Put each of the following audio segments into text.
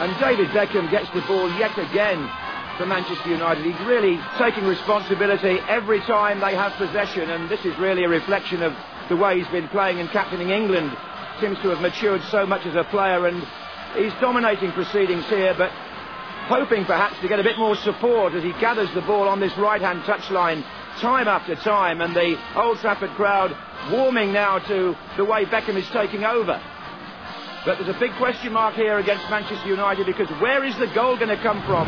And David Beckham gets the ball yet again for Manchester United. He's really taking responsibility every time they have possession, and this is really a reflection of the way he's been playing and captaining England. Seems to have matured so much as a player, and he's dominating proceedings here, but hoping perhaps to get a bit more support as he gathers the ball on this right-hand touchline time after time, and the Old Trafford crowd warming now to the way Beckham is taking over. But there's a big question mark here against Manchester United, because where is the goal going to come from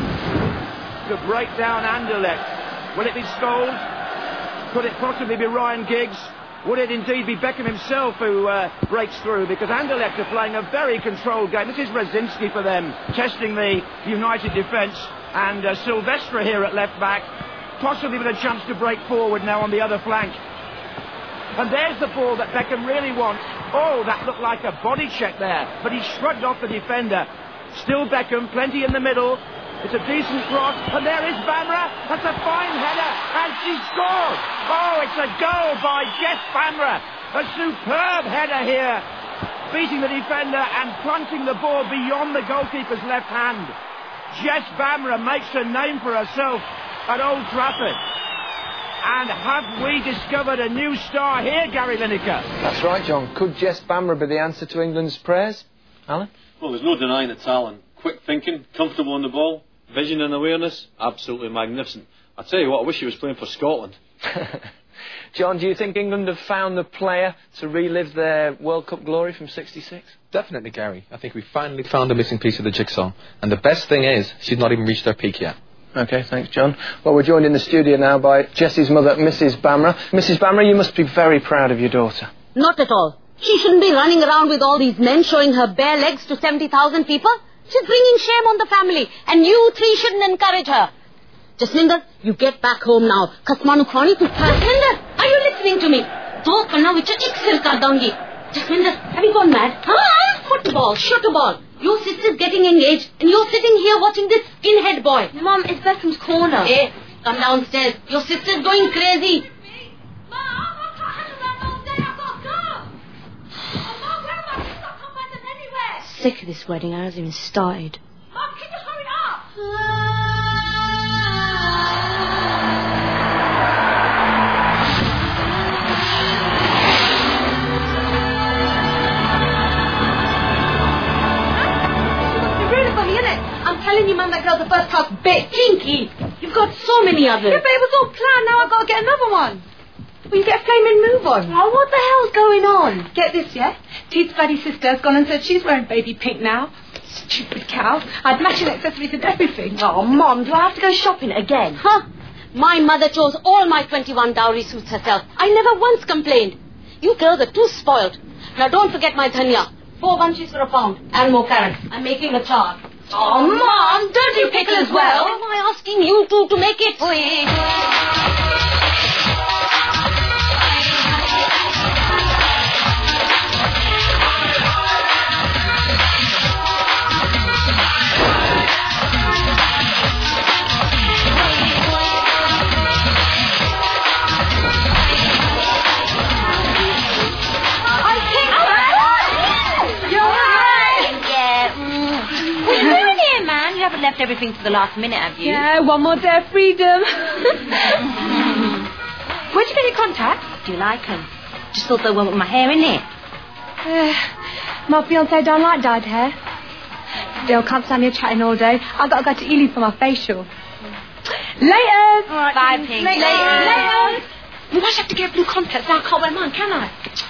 to break down Anderlecht? Will it be Scholes? Could it possibly be Ryan Giggs? Would it indeed be Beckham himself who breaks through? Because Anderlecht are playing a very controlled game. This is Brzezinski for them, testing the United defence. And Silvestre here at left back, possibly with a chance to break forward now on the other flank. And there's the ball that Beckham really wants. Oh, that looked like a body check there. But he shrugged off the defender. Still Beckham, plenty in the middle. It's a decent cross, and there is Bamra. That's a fine header, and she scores. Oh, it's a goal by Jess Bamra. A superb header here, beating the defender and planting the ball beyond the goalkeeper's left hand. Jess Bamra makes a name for herself at Old Trafford. And have we discovered a new star here, Gary Lineker? That's right, John. Could Jess Bamra be the answer to England's prayers? Alan? Well, there's no denying the talent. Quick thinking, comfortable on the ball, vision and awareness, absolutely magnificent. I tell you what, I wish he was playing for Scotland. John, do you think England have found the player to relive their World Cup glory from '66? Definitely, Gary. I think we finally found the missing piece of the jigsaw. And the best thing is, she's not even reached her peak yet. OK, thanks, John. Well, we're joined in the studio now by Jessie's mother, Mrs. Bamra. Mrs. Bamra, you must be very proud of your daughter. Not at all. She shouldn't be running around with all these men showing her bare legs to 70,000 people. She's bringing shame on the family, and you three shouldn't encourage her. Jasminder, you get back home now. Kasmanu khani tu Jasminder, are you listening to me? Do karna vich ek sir kar doongi. Jasminder, have you gone mad? Football, shoot a ball. Your sister's getting engaged, and you're sitting here watching this skinhead boy. Mum, it's Beckham's corner. Hey, come downstairs. Your sister's going crazy. Sick of this wedding, I hasn't even started. Mum, can you hurry up? You're really funny, innit? I'm telling you, Mum, that girl's a first-class bit kinky. You've got so many others. Yeah, but it was all planned. Now I've got to get another one. Well, you get a flaming move on. Oh, what the hell's going on? Get this, yeah? Teed's bloody sister has gone and said she's wearing baby pink now. Stupid cow. I'd matching accessories and everything. Oh, Mum, do I have to go shopping again? Huh? My mother chose all my 21 dowry suits herself. I never once complained. You girls are too spoiled. Now don't forget my dhania. 4 bunches for £1 and more carrots. I'm making a chart. Oh, Mum, don't you pickle as well? Why am I asking you two to make it? You haven't left everything to the last minute, have you? Yeah, one more day of freedom. Where'd you get your contacts? Do you like them? Just thought they went with my hair, innit? My fiancé don't like dyed hair. Still can't stand here chatting all day. I've got to go to Ely for my facial. Later. Right, bye, Pink. Later. You might have to get blue contacts. Now I can't wear mine, can I?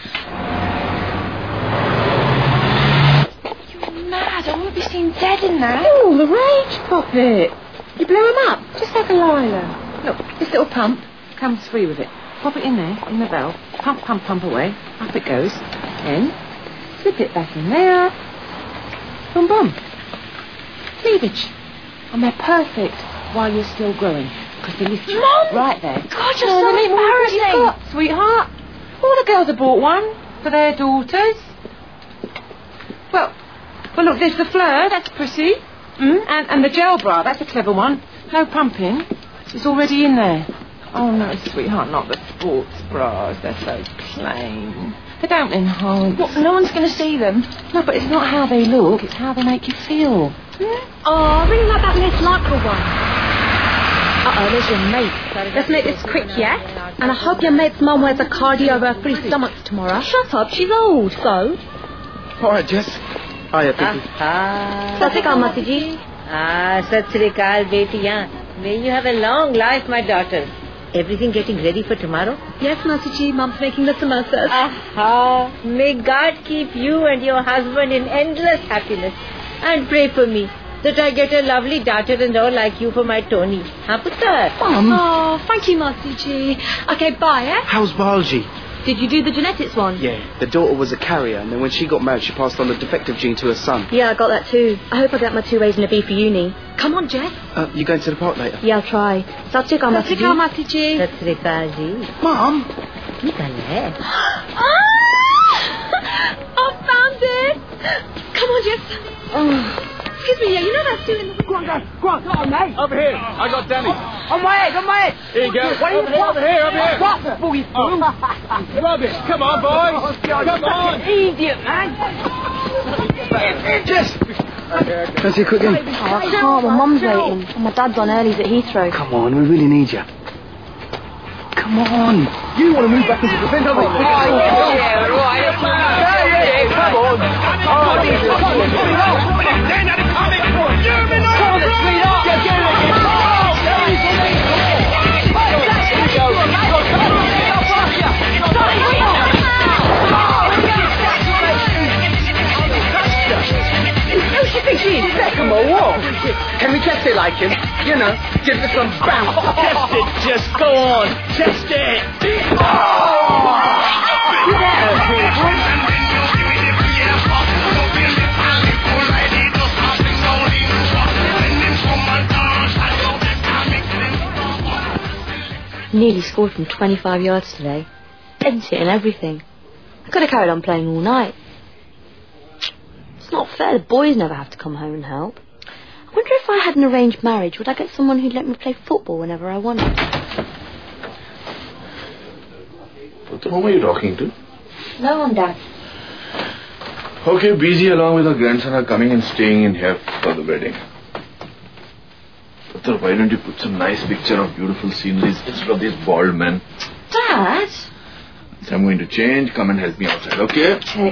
Mad, I won't be seen dead in that. Oh, the rage puppet. You blew him up, just like a Lila. Look, this little pump comes free with it. Pop it in there, in the valve. Pump, pump, pump away. Up it goes. Then, slip it back in there. Boom, boom. Cleavage. And they're perfect while you're still growing. Because they lift you right there. God, you're so embarrassing. Sweetheart. All the girls have bought one for their daughters. Well, look, there's the Fleur, that's pretty. And the gel bra, that's a clever one. No pumping. It's already in there. Oh, no, sweetheart, not the sports bras. They're so plain. They don't enhance. What, no one's going to see them? No, but it's not how they look, it's how they make you feel. Oh, ring like that less likely one. Uh-oh, there's your mate. Let's make this quick, yeah? And I hope your mate's mum wears a cardi over her free stomachs tomorrow. Shut up, she's old, so. All right, Jess. Hiya, Pinky. Sat Sri Akal, Masi ji. Sat Sri Akal, betiya. May you have a long life, my daughter. Everything getting ready for tomorrow? Yes, Masi ji, Mum's making the samosas. Aha. May God keep you and your husband in endless happiness. And pray for me that I get a lovely daughter-in-law like you for my Tony. Huh, Putter? Mum. Oh, thank you, Masi ji. Okay, bye, eh? How's biology? Did you do the genetics one? Yeah, the daughter was a carrier, and then when she got married, she passed on the defective gene to her son. Yeah, I got that too. I hope I get my 2 A's and a B for uni. Come on, Jess. You going to the park later? Yeah, I'll try. Sat Sri Akal, Masi ji. Sat Sri Akal ji. Mum! Nikal hai. I found it. Come on, Jess. Oh. Excuse me, yeah, you know that student... Go on, guys. Go on, mate. Over here. I got Danny. On my head. Here you go. Over here. What? Boogie. Rubbish. Come on, boys. Come on. Idiot, man. Jess! Fancy a quick game? Oh, I can't. My mum's waiting. And my dad's on earlies at Heathrow. Come on, we really need you. Come on. You want to move back into defence, don't you? Come on. Can we test it like him? You know, give it some bounce. Test it. Just go on. Test it. Nearly scored from 25 yards today. Bent it and everything. I could have carried on playing all night. It's not fair. The boys never have to come home and help. I wonder if I had an arranged marriage, would I get someone who'd let me play football whenever I wanted? Whom are you talking to? No one, Dad. Okay, BZ along with her grandson are coming and staying in here for the wedding. Putter, why don't you put some nice picture of beautiful sceneries instead of these bald men? Dad? So I'm going to change. Come and help me outside, okay? Okay.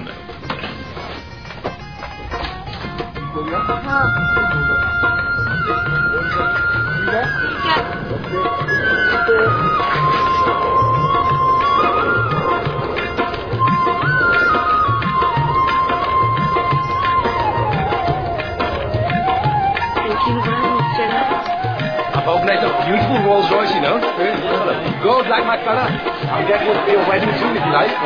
Organize a beautiful Rolls Royce, you know. Gold like my colour. I'll get you to be a wedding soon if you like.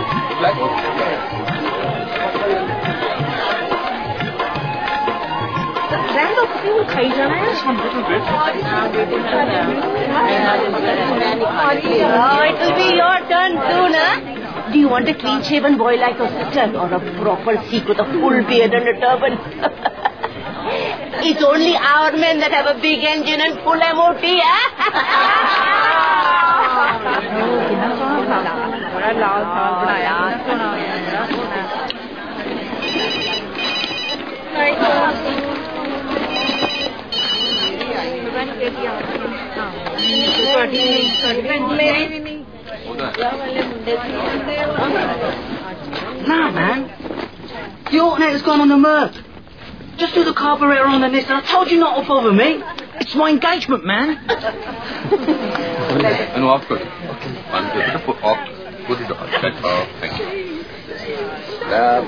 Oh, it will be your turn soon, huh? Do you want a clean-shaven boy like your sister or a proper Sikh with a full beard and a turban? It's only our men that have a big engine and full MOT, huh? Nah, man. The alternator's gone on the Merc. Just do the carburetor on the Nissan. I told you not to bother me. It's my engagement, man. And off put. Off. Put it on. Thank you. Love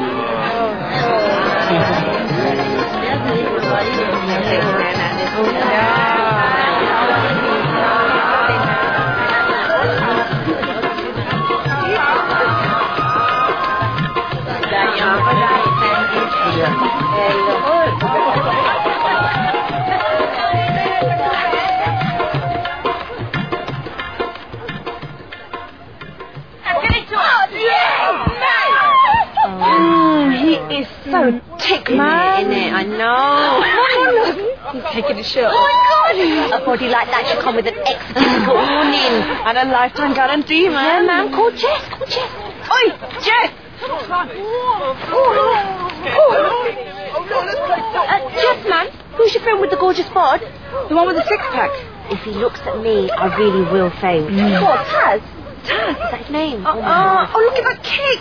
He is so tick, man. I know. He's taking a shirt. Oh, my God. A body like that should come with an extra warning. And a lifetime guarantee, man. Yeah, man. Call Jess. Oi, Jess! Jess, man, who's your friend with the gorgeous bod? The one with the six-pack. If he looks at me, I really will faint. What, Taz? Taz, is that his name? Oh, look at that kick!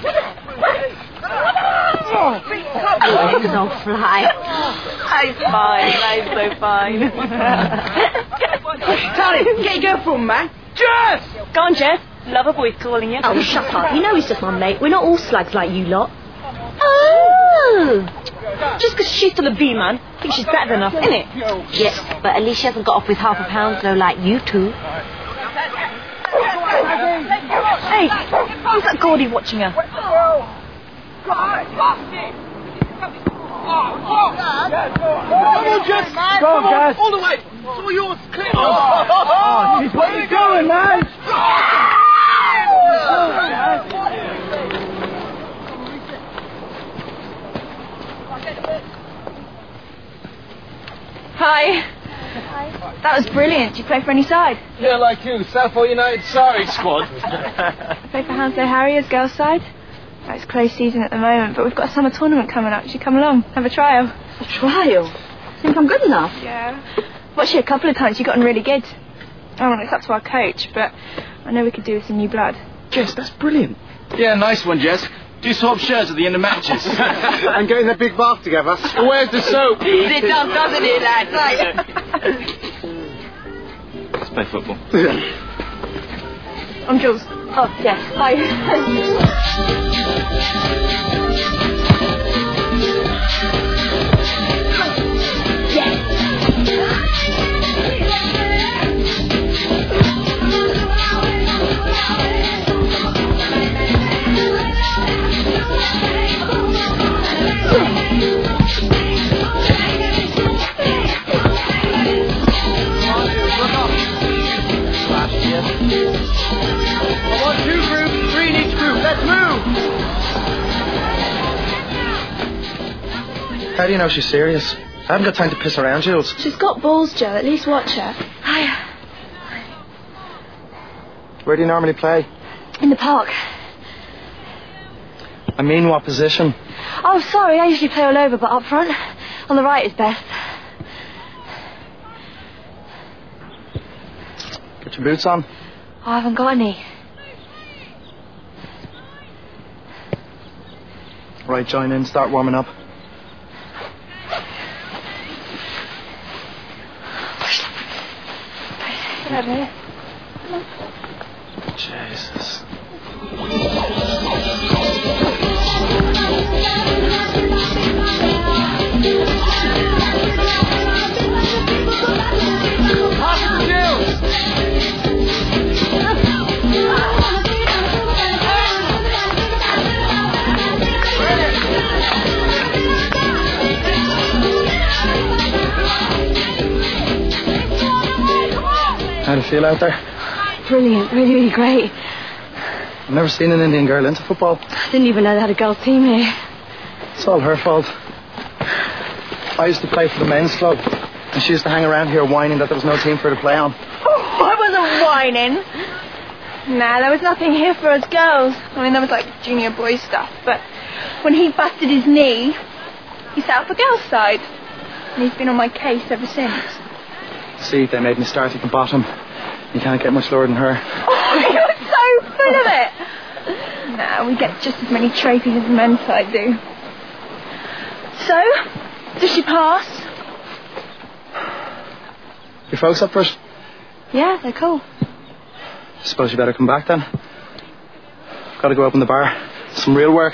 Legs all fly. He's fine, he's so fine. Tony, get your girlfriend, man. Jess! Go on, Jess. Lover boy's calling you. Oh, shut up. You know he's just my mate. We're not all slugs like you lot. Oh! Just because she's still a B, man, I think she's better than us, innit? Yes, but at least she hasn't got off with half a pound, though, like you two. Hey, who's that Gordy watching her? Come on, Jess! Go on, Jess! All the way! It's all yours! Clear! Where are you going, man? Hi. That was brilliant. Do you play for any side? Yeah, like you, Southall United Surrey squad. I play for Hounslow Harriers, girls' side. It's close season at the moment, but we've got a summer tournament coming up. You should come along, have a trial. A trial? Think I'm good enough? Yeah. Watched you a couple of times. You gotten really good. I don't know, it's up to our coach, but I know we could do with some new blood. Jess, that's brilliant. Yeah, nice one, Jess. Do swap shirts at the end of matches. And get in a big bath together. Where's the soap? It does, doesn't it, lads? Let's play football. I'm Jules. Oh, yes. Hi. How do you know she's serious? I haven't got time to piss around, Jules. She's got balls, Joe. At least watch her. Hi. Where do you normally play? In the park. I mean, what position? Oh, sorry. I usually play all over, but up front, on the right is best. Get your boots on. Oh, I haven't got any. Right, join in. Start warming up. Jesus. How'd it feel out there? Brilliant. Really, really great. I've never seen an Indian girl into football. I didn't even know they had a girls' team here. It's all her fault. I used to play for the men's club, and she used to hang around here whining that there was no team for her to play on. Oh, I wasn't whining. Nah, there was nothing here for us girls. I mean, there was like junior boys stuff, but when he busted his knee, he set up a girls' side. And he's been on my case ever since. See, they made me start at the bottom. You can't get much lower than her. Oh, you're so full of it. Nah, we get just as many trophies as the men's side do. So, does she pass? Your folks up for it? Yeah, they're cool. Suppose you better come back then. Got to go open the bar. Some real work.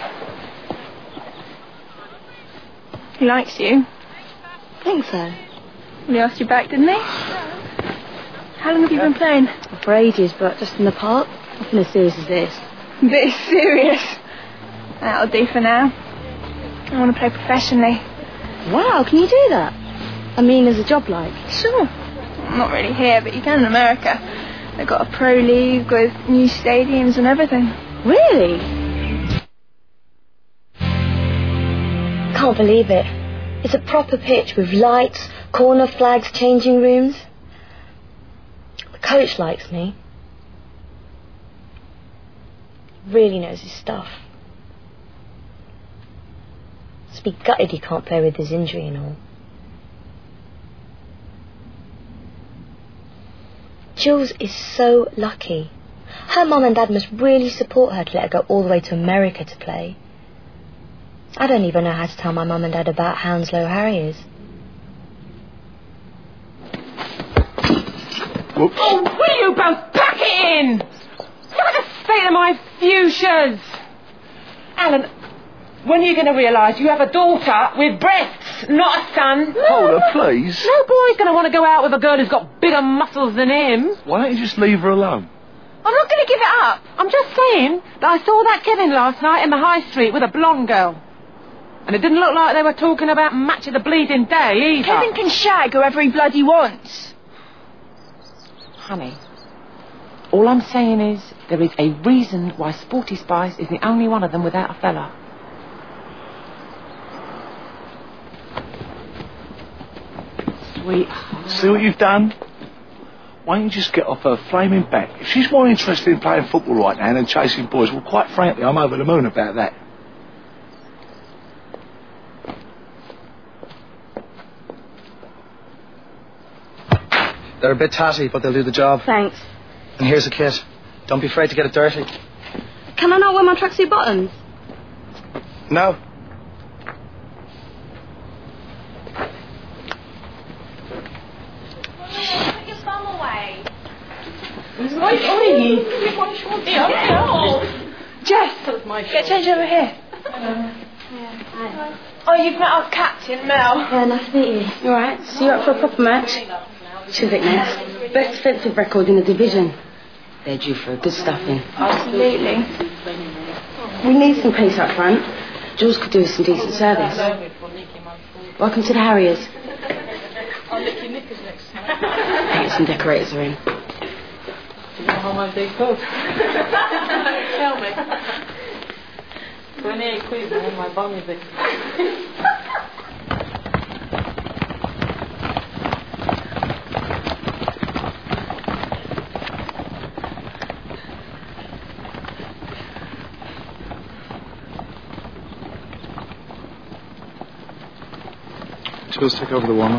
He likes you. Think so. He asked you back, didn't he? How long have you been playing? For ages, but just in the park. Nothing as serious as this. This serious. That'll do for now. I want to play professionally. Wow, can you do that? I mean, as a job like? Sure. Well, not really here, but you can in America. They've got a pro league with new stadiums and everything. Really? Can't believe it. It's a proper pitch with lights, corner flags, changing rooms. The coach likes me. Really knows his stuff. be gutted he can't play with his injury and all. Jules is so lucky. Her mum and dad must really support her to let her go all the way to America to play. I don't even know how to tell my mum and dad about Hounslow Harriers. Whoops. Oh, will you both pack it in? Look at the state of my fuchsias. Alan, when are you going to realise you have a daughter with breasts, not a son? Hold her, please. No boy's going to want to go out with a girl who's got bigger muscles than him. Why don't you just leave her alone? I'm not going to give it up. I'm just saying that I saw that Kevin last night in the high street with a blonde girl. And it didn't look like they were talking about match of the bleeding day either. Kevin can shag whoever he bloody wants. Honey, all I'm saying is there is a reason why Sporty Spice is the only one of them without a fella. Sweetheart. See what you've done? Why don't you just get off her flaming back? If she's more interested in playing football right now than chasing boys, well, quite frankly, I'm over the moon about that. They're a bit tatty, but they'll do the job. Thanks. And here's a kit. Don't be afraid to get it dirty. Can I not wear my tracksuit bottoms? No. Put your bum away. Jess, get changed over here. Oh, you've met our captain, Mel. Yeah, nice to meet you. You alright? So you're up for a proper match? Chiswick next. Best defensive record in the division. They're due for a good stuffing. Absolutely. We need some pace up front. Jules could do us some decent service. Welcome to the Harriers. I'll lick your knickers next time. Get some decorators are in. Do you know how much they cost? Tell me. 28 quid, man. My bum is expensive. Jules, take over the warm-up.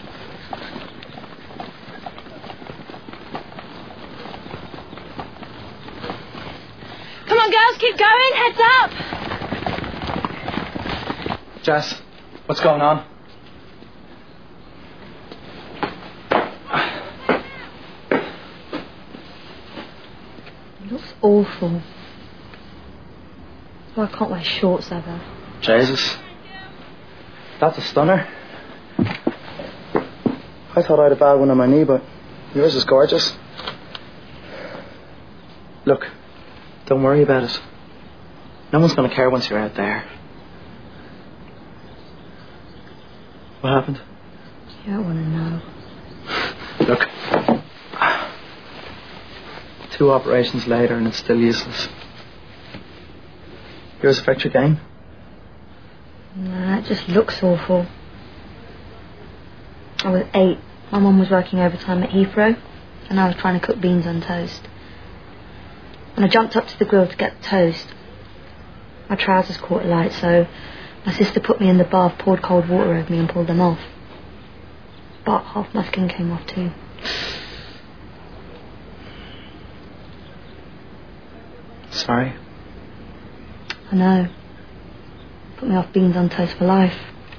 Come on, girls, keep going. Heads up. Jess, what's going on? It looks awful. Why can't wear shorts ever? Jesus. That's a stunner. I thought I had a bad one on my knee, but yours is gorgeous. Look, don't worry about it. No one's going to care once you're out there. What happened? You don't want to know. Look. 2 operations later and it's still useless. Yours affect your game? Nah, it just looks awful. I was 8. My mum was working overtime at Heathrow, and I was trying to cook beans on toast. When I jumped up to the grill to get the toast, my trousers caught alight, so my sister put me in the bath, poured cold water over me and pulled them off. But half my skin came off too. Sorry. I know. Put me off beans on toast for life.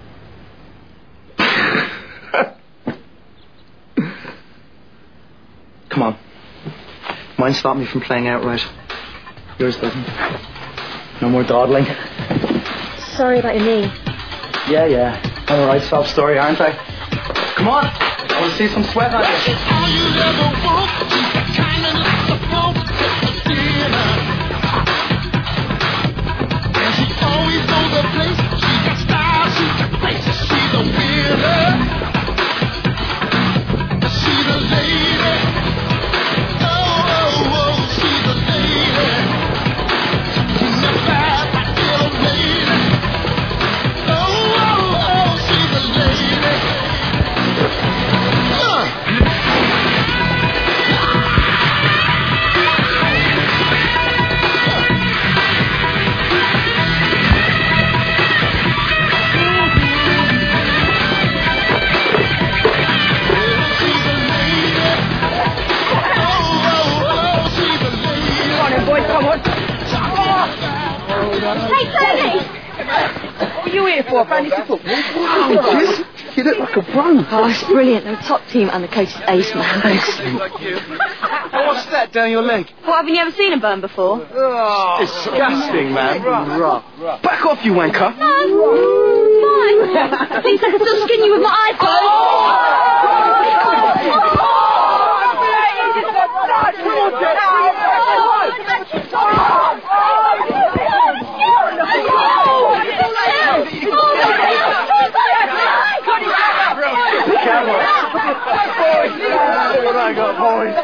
Come on. Mine stopped me from playing outright. Yours doesn't. No more dawdling. Sorry about your knee. Yeah. I'm a right sob story, aren't I? Come on. I want to see some sweat on you. All you ever want, she's kind of like the folk at dinner. And she always knows the place. She got style, she got grace. She's a winner. She's a lady. She's a lady. She's a bad little lady. She's a lady. Tony! What are you here for? Fantasy football? Oh, Jess, you look like a pro. Oh, it's brilliant. They're a top team and the coach is ace, man. Excellent. What's that down your leg? What, haven't you ever seen a burn before? Disgusting, man. Back off, you wanker. Fine. At least I can still skin you with my iPhone. What I got, boys?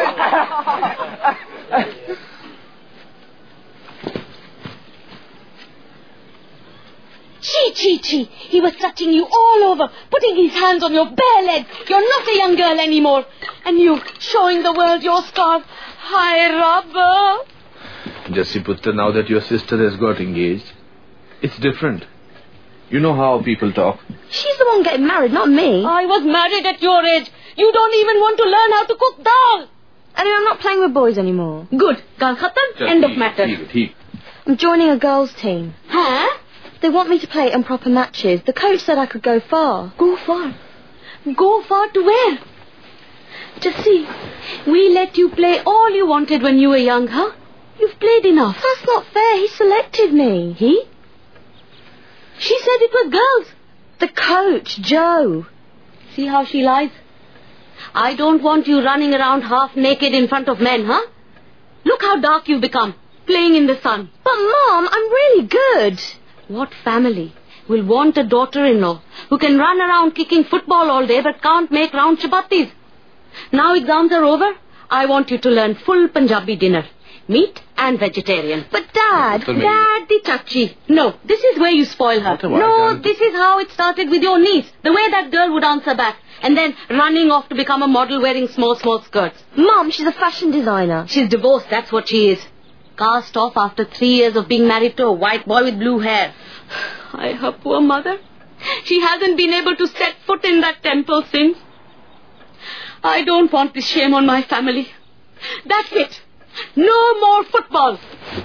Chi. He was touching you all over, putting his hands on your bare legs. You're not a young girl anymore. And you, showing the world your scarf. Hi, Robber. Jessie Putra, now that your sister has got engaged, it's different. You know how people talk. She's the one getting married, not me. I was married at your age. You don't even want to learn how to cook dal. Anyway, I'm not playing with boys anymore. Good. Gal khatam. End of matter. I'm joining a girls' team. Huh? They want me to play in proper matches. The coach said I could go far. Go far? Go far to where? Just see, we let you play all you wanted when you were young, huh? You've played enough. That's not fair. He selected me. He? She said it was girls. The coach, Joe. See how she lies? I don't want you running around half naked in front of men, huh? Look how dark you've become, playing in the sun. But, Mom, I'm really good. What family will want a daughter-in-law who can run around kicking football all day but can't make round chapatis? Now exams are over, I want you to learn full Punjabi dinner. Meat and vegetarian. But, Dad... Daddy Chachi. No, this is where you spoil her. No, this is how it started with your niece. The way that girl would answer back. And then running off to become a model wearing small skirts. Mom, she's a fashion designer. She's divorced, that's what she is. Cast off after 3 years of being married to a white boy with blue hair. Her poor mother. She hasn't been able to set foot in that temple since. I don't want this shame on my family. That's it. No more football.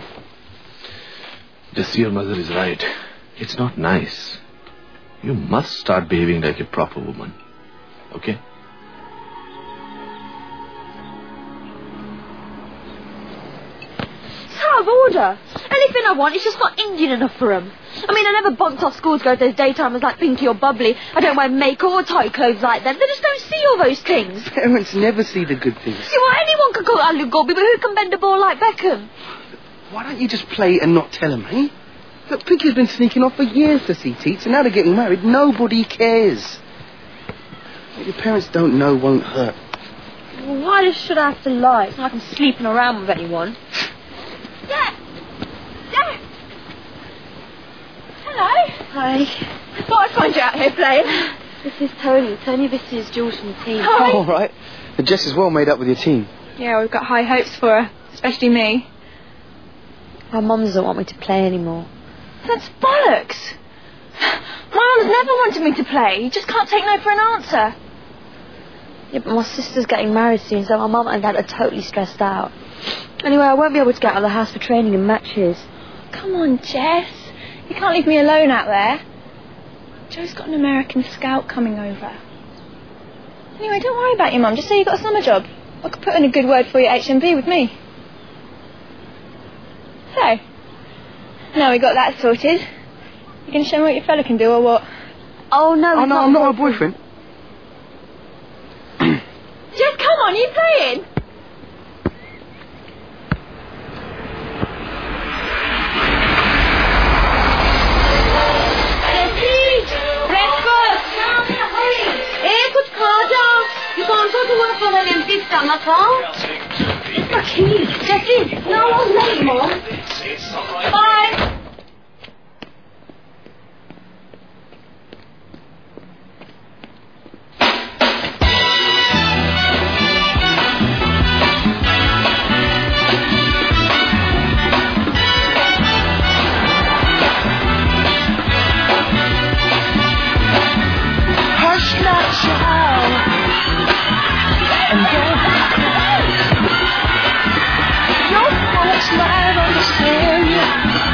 Jessie, your mother is right. It's not nice. You must start behaving like a proper woman. Okay? It's out of order. Anything I want is just not Indian enough for him. I mean, I never bunked off school to go to those daytimers like Pinky or Bubbly. I don't wear makeup or tight clothes like them. They just don't see all those things. Parents never see the good things. See, well, anyone can cook aloo gobi, but who can bend a ball like Beckham? Why don't you just play and not tell him, eh? Look, Pinky's been sneaking off for years to see Teats, and now they're getting married. Nobody cares. What your parents don't know won't hurt. Well, why should I have to lie? It's not like I'm sleeping around with anyone. Dad! Hello. Hi. I thought I'd find you out here playing. This is Tony. Tony, this is Jules from the team. Hi. All right. Jess is well made up with your team. Yeah, we've got high hopes for her, especially me. My mum doesn't want me to play anymore. That's bollocks. My mum's never wanted me to play. You just can't take no for an answer. Yeah, but my sister's getting married soon, so my mum and dad are totally stressed out. Anyway, I won't be able to get out of the house for training and matches. Come on, Jess. You can't leave me alone out there. Joe's got an American scout coming over. Anyway, don't worry about your mum. Just say you got a summer job. I could put in a good word for you at HMV with me. So, now we got that sorted. You going to show me what your fella can do or what? Oh, no. Oh, no, I'm not her boyfriend. Jess, come on, are you playing? For an empty stomach, huh? Please, Jessie, no one's late, Mom. Bye. Hush not, child. And don't cry. Your folks might understand you.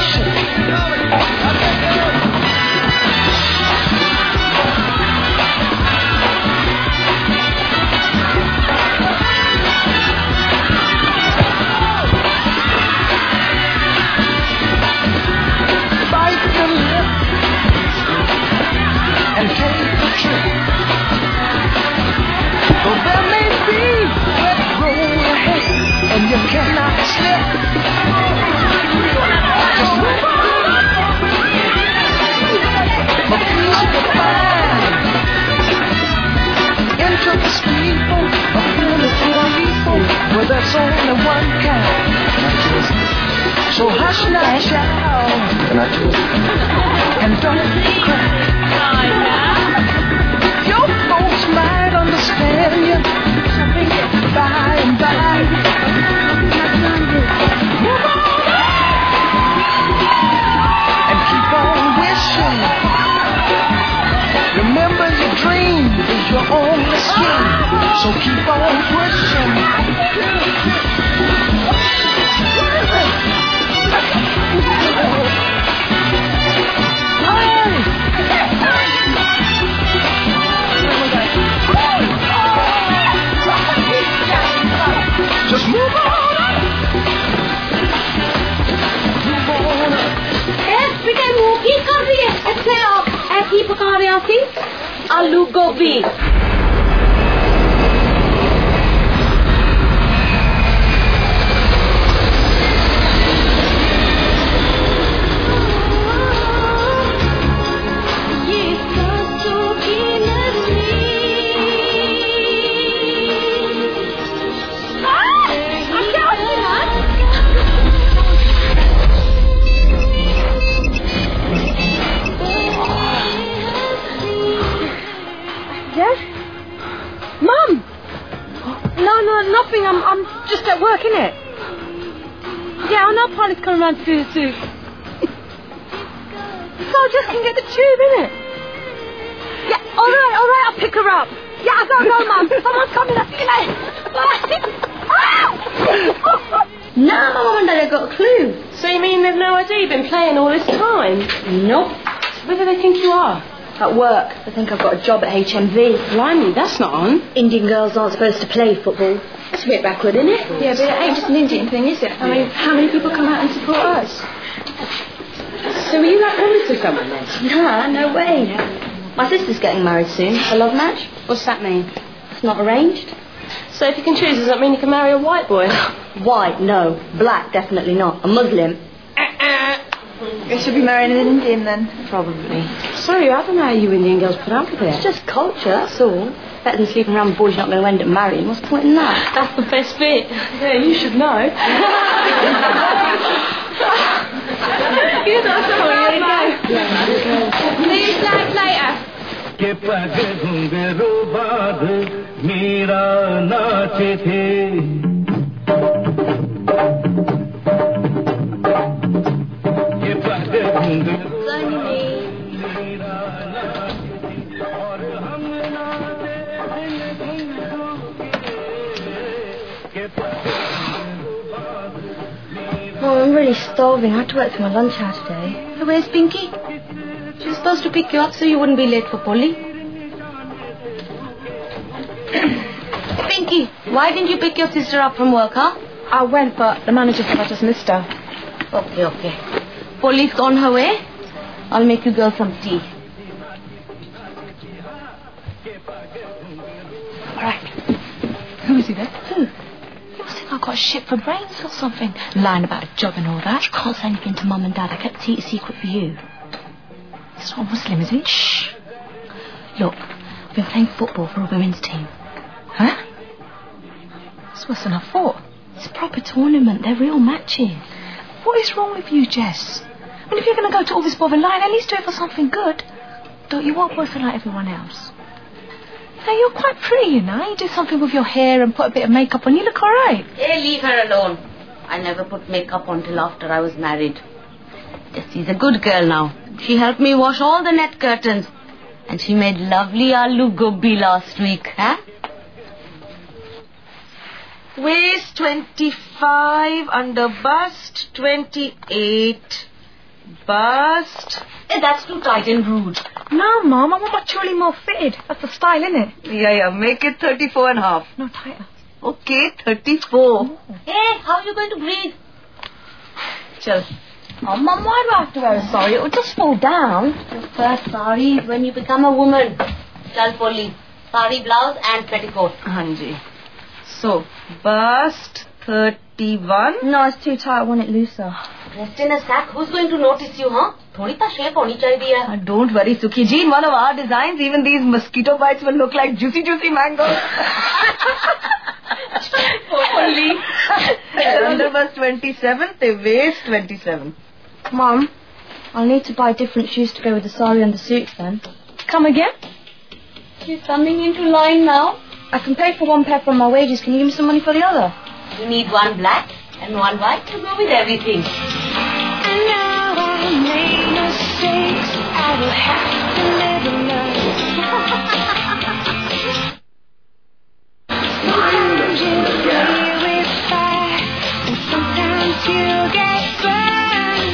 There's only one kind. So hush now, child. Can I do it? And don't cry. Your folks might understand you. By and by. And keep on wishing. Remember your dream is your only skin. So keep on pushing. Just move on up. Move on up. Yes, बेटा movie कर रही है. ऐसे ऐसी पका रहे आती. आलू गोभी. Nothing, I'm just at work, innit? Yeah, I know Polly's coming round to do the soup. So I just can get the tube, innit? Yeah, alright, I'll pick her up. Yeah, I gotta go, Mum. Someone's coming, I'll see you later. No, I wonder they got a clue. So you mean they've no idea you've been playing all this time? Nope. Where do they think you are? At work. I think I've got a job at HMV. Blimey, that's not on. Indian girls aren't supposed to play football. That's a bit backward, isn't it? Yeah, but it ain't just an Indian thing, is it? I mean, how many people come out and support us? So are you like promised to someone then? No way. My sister's getting married soon. A love match? What's that mean? It's not arranged. So if you can choose, does that mean you can marry a white boy? White, no. Black, definitely not. A Muslim. You should be marrying an Indian then. Probably. Sorry, I don't know how you Indian girls put up with it. It's just culture, that's all. Better than sleeping around with boys you're not going to end up marrying. What's the point in that? That's the best bit. Yeah, you should know. You know someone, you go. See you later. के पग घुंघरू बाध मीरा नाचे थे के पग घुंघरू मीरा नाचे और हम नाचे दिन के पग Oh, I'm really starving. I had to work through my lunch hour today. Where's Pinky? She was supposed to pick you up so you wouldn't be late for Polly. Pinky, why didn't you pick your sister up from work, huh? I went, but the manager said I just missed her. Okay. Polly's gone her way. I'll make you girls some tea. All right. Who is he then? Who? You must think I've got a shit for brains or something. Lying about a job and all that. You can't say anything to Mum and Dad. I kept the tea a secret for you. He's not a Muslim, is he? Shh. Look, I've been playing football for a women's team. Huh? It's worse than I thought. It's a proper tournament. They're real matches. What is wrong with you, Jess? I mean, if you're going to go to all this bother lying, at least do it for something good. Don't you want a boyfriend like everyone else? Now, you're quite pretty, you know. You do something with your hair and put a bit of makeup on, you look all right. Hey, leave her alone. I never put makeup on till after I was married. Jessie's a good girl now. She helped me wash all the net curtains. And she made lovely aloo gobi last week, huh? Waist 25, under bust 28. bust. That's too tight and rude. No, Mum, I want my trolley more fitted. That's the style, isn't it? Yeah, make it 34.5. No, tighter. Okay, 34. Hey, how are you going to breathe? Chal. Oh, Mum, why do I have to wear a sari? It would just fall down. Your first sari when you become a woman. Chal, fully. Sari, blouse and petticoat. Hanji. So, bust 31. No, it's too tight. I want it looser. Dressed in a sack, who's going to notice you, huh? Thodi ta shape honi chahiye. Don't worry, Sukhi ji. In one of our designs, even these mosquito bites will look like juicy mangoes. Only. The underbust 27, the waist 27. Mum, I'll need to buy different shoes to go with the sari and the suits then. Come again? You're coming into line now. I can pay for one pair from my wages. Can you give me some money for the other? You need one black and one white to go with everything. And now I made mistakes. I will have to live and learn. Sometimes you play with fire, and sometimes you get burned.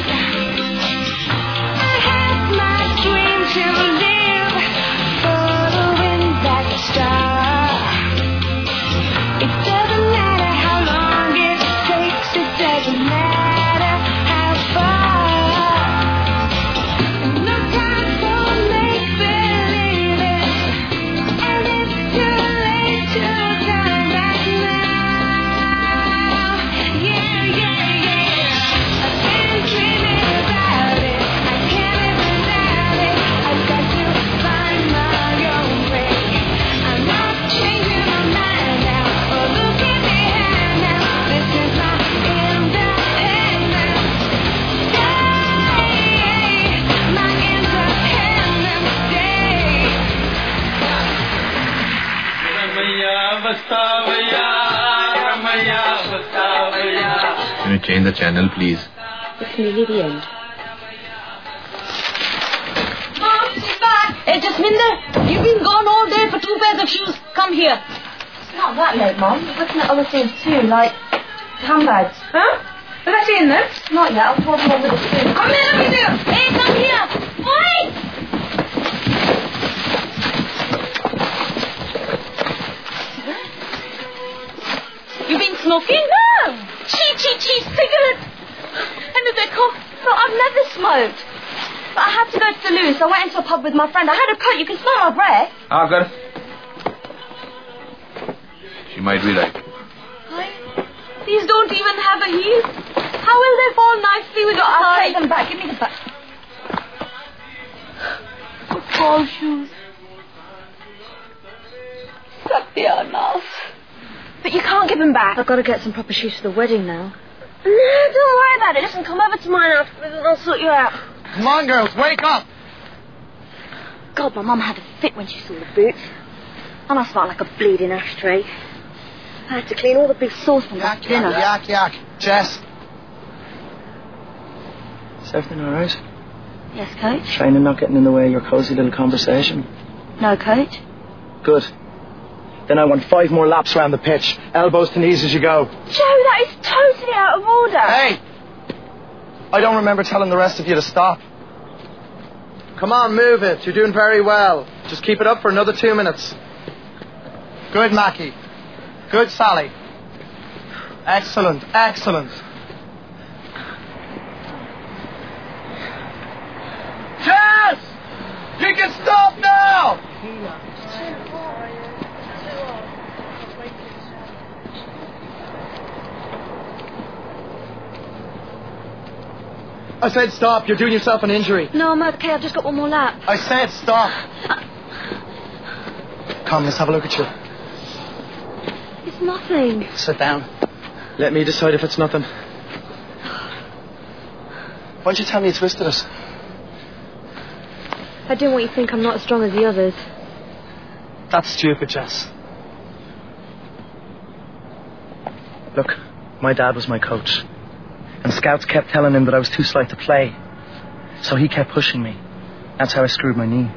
I have my dream to live, following that star. It doesn't matter how long it takes, it doesn't matter how far. No time for make-believing, and it's too late to come back now. Yeah. I've been dreaming about it, I can't live without it. I've got to find my own way. I'm not changing my mind now, or looking behind now. This is my independence day, my independence day. Can you change the channel, please? It's nearly the end. Mom, she's back. Hey, Jasminder, you've been gone all day for 2 pairs of shoes. Come here. It's not that late, Mum. I'm looking at other things too, like handbags. Huh? Is that in there? Not yet. I'll talk along with it soon. Come here, let me do. Hey, come here. Wait. You been smoking? No! Chee, cigarette! And a bit cough. No, I've never smoked. But I had to go to the loo, so I went into a pub with my friend. I had a coat. You can smell my breath. I've got it. She might be right. These don't even have a heel. How will they fall nicely with your I'll sari? take them back. Give me the back. Football shoes. Satyanas. But you can't give them back. I've got to get some proper shoes for the wedding now. No, don't worry about it. Listen, come over to mine afterwards and I'll sort you out. Come on, girls, wake up! God, my mum had a fit when she saw the boots. And I smelled like a bleeding ashtray. I had to clean all the big saucepans after dinner. Yak. Jess. Is everything all right? Yes, Coach? Training not getting in the way of your cosy little conversation? No, Coach? Good. Then I want 5 more laps around the pitch. Elbows to knees as you go. Joe, that is totally out of order. Hey! I don't remember telling the rest of you to stop. Come on, move it. You're doing very well. Just keep it up for another 2 minutes. Good, Mackie. Good, Sally. Excellent. Jess! You can stop now! I said stop. You're doing yourself an injury. No, I'm okay. I've just got one more lap. I said stop. Come, let's have a look at you. It's nothing. Sit down. Let me decide if it's nothing. Why'd you tell me you twisted it? I didn't want you to think I'm not as strong as the others. That's stupid, Jess. Look, my dad was my coach. And scouts kept telling him that I was too slight to play. So he kept pushing me. That's how I screwed my knee.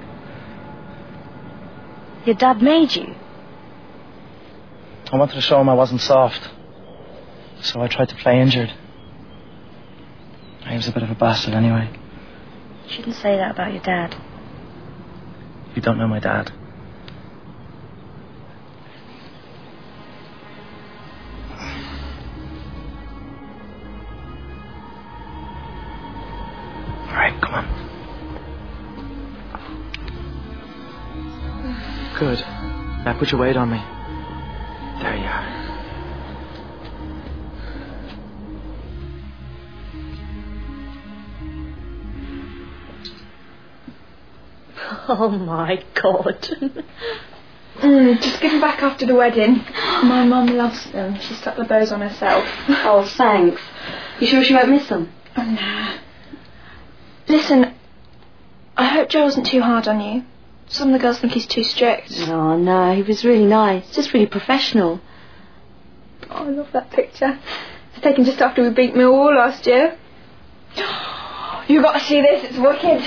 Your dad made you? I wanted to show him I wasn't soft. So I tried to play injured. He was a bit of a bastard anyway. You shouldn't say that about your dad. You don't know my dad. All right, come on. Good. Now put your weight on me. There you are. Oh, my God. Just give them back after the wedding. My mum loves them. She stuck the bows on herself. Oh, thanks. You sure she won't miss them? Oh, nah. Listen, I hope Joe wasn't too hard on you. Some of the girls think he's too strict. Oh, no, he was really nice. Just really professional. Oh, I love that picture. It's taken just after we beat Millwall last year. You've got to see this, it's wicked.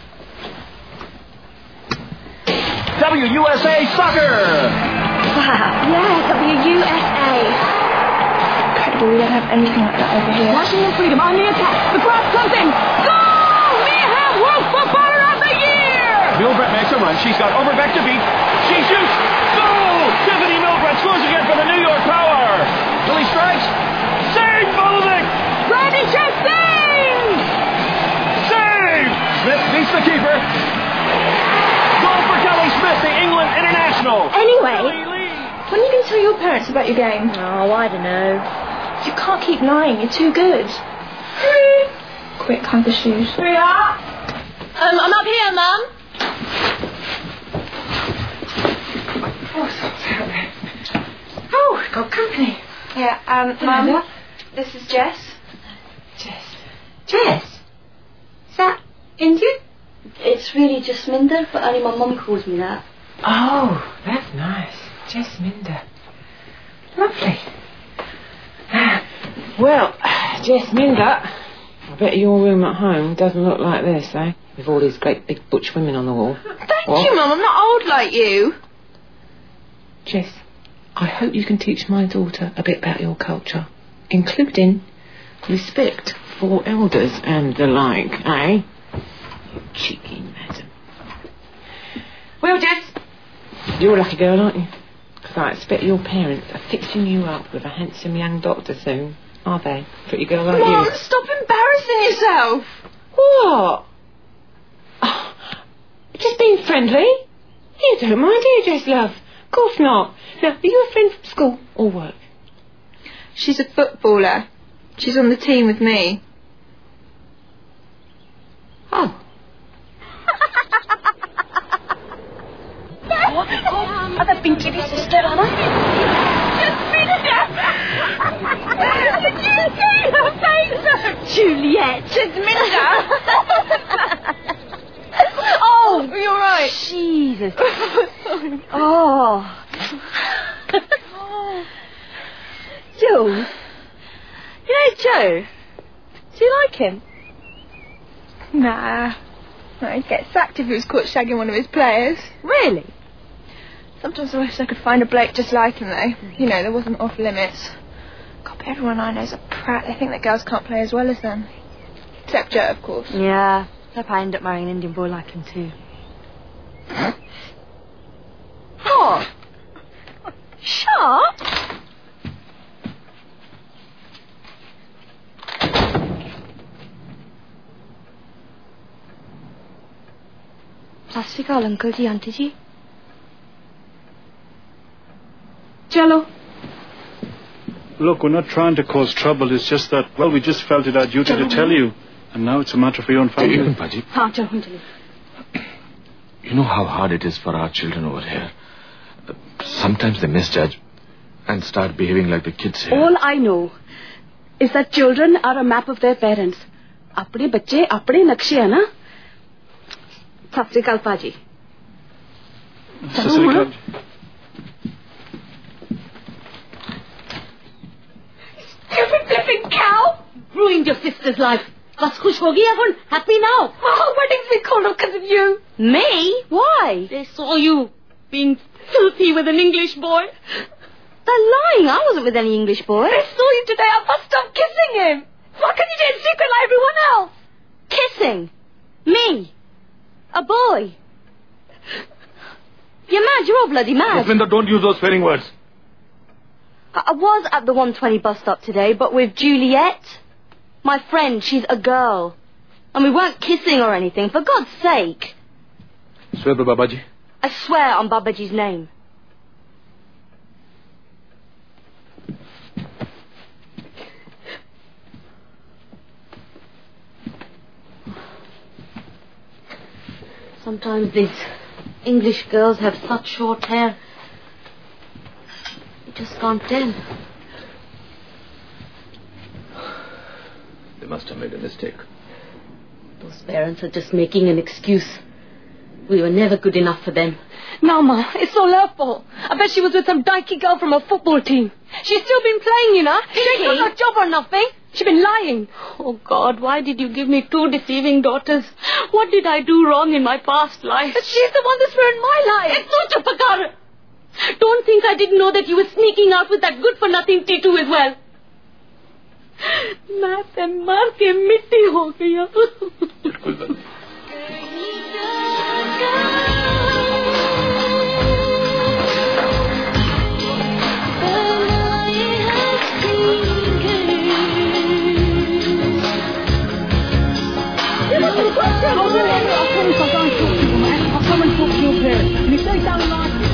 WUSA Soccer! Wow. Yeah, WUSA. Incredible, we don't have anything like that over here. National freedom on the attack. The cross comes in. Goal! We have World Footballer of the Year! Milbret makes a run. She's got Overbeck to beat. She shoots. Goal! Tiffany Milbret scores again for the New York Power. Billy strikes. Save, Bolovic! Randy Chastain! Save! Smith beats the keeper. Goal for Kelly Smith, the England international. Anyway, when are you going to tell your parents about your game? Oh, I don't know. You can't keep lying, you're too good. Quick, hide the shoes. I'm up here, Mum. Oh, we've got company. Yeah, Mum, this is Jess. Jess? Is that Indian? It's really Jasminder, but only my mum calls me that. Oh, that's nice. Jasminder. Lovely. Well, Jasminder, I bet your room at home doesn't look like this, eh? With all these great big butch women on the wall. Thank you, Mum, I'm not old like you. Jess, I hope you can teach my daughter a bit about your culture, including respect for elders and the like, eh? You cheeky madam. Well, Jess, you're a lucky girl, aren't you? Because I expect your parents are fixing you up with a handsome young doctor soon, are they? Pretty girl like Mum, you. stop embarrassing yourself. What? Oh, just being friendly. You don't mind, do you, Jess, love? Of course not. Now, are you a friend from school or work? She's a footballer. She's on the team with me. Oh. I've been to your sister, Anna. Juliet. Jasminda. Oh, you're right. Jesus. Oh. Jules. You know Joe? Do you like him? Nah. He'd get sacked if he was caught shagging one of his players. Really? Sometimes I wish I could find a bloke just like him, though. You know, there wasn't off limits. God, but everyone I know's a prat. They think that girls can't play as well as them. Except Joe, of course. Yeah, I hope I end up marrying an Indian boy like him too. What? Sharp? सत श्री अकाल uncle ji aunty ji Jello. Look, we're not trying to cause trouble. It's just that, well, we just felt it our duty to tell you. And now it's a matter for your own family. Paji, हाँ चलो हम चले you know how hard it is for our children over here. Sometimes they misjudge and start behaving like the kids here. All I know is that children are a map of their parents. अपने बच्चे अपने नक्शे है ना सत श्री अकाल पाजी Cecily, Stupid flipping cow! Ruined your sister's life. बस खुश हो गई everyone happy now. Oh, wedding's been called off because of you. Me? Why? They saw you being filthy with an English boy. They're lying. I wasn't with any English boy. I saw you today. I must stop kissing him. Why can't you do it in secret like everyone else? Kissing? Me? A boy? You're mad, you're all bloody mad. Jasminder, don't use those swearing words. I was at the 120 bus stop today, but with Juliet. My friend, she's a girl. And we weren't kissing or anything, for God's sake. Swear by Babaji. I swear on Babaji's name. Sometimes these English girls have such short hair. You just can't tell. They must have made a mistake. Those parents are just making an excuse. We were never good enough for them. No, Ma, it's all her fault. I bet she was with some dykey girl from her football team. She's still been playing, you know. She ain't got no job or nothing. She's been lying. Oh, God, why did you give me 2 deceiving daughters? What did I do wrong in my past life? But she's the one that's ruined my life. It's such a pakar. Don't think I didn't know that you were sneaking out with that good-for-nothing Titu as well. मैं ते मर के मिट्टी हो गया. बिल्कुल बंदी. I'll come and talk to your parents. And if they don't like it...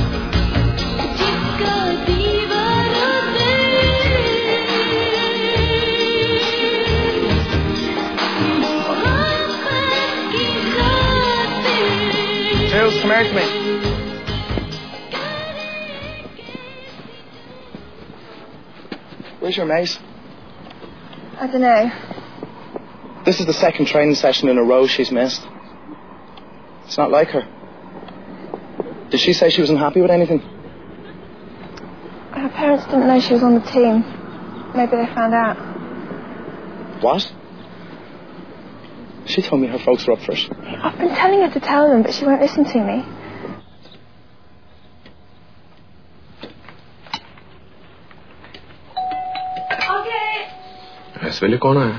Jules, come here to me. Where's your mate? I don't know. This is the second training session in a row she's missed. It's not like her. Did she say she wasn't happy with anything? Her parents didn't know she was on the team. Maybe they found out. What? She told me her folks were up for it. I've been telling her to tell them, but she won't listen to me. इस वेले कौन आया?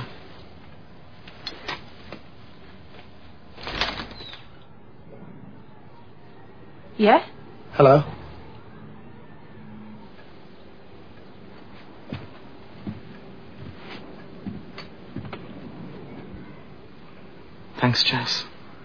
Yeah? Hello. Thanks, Jess.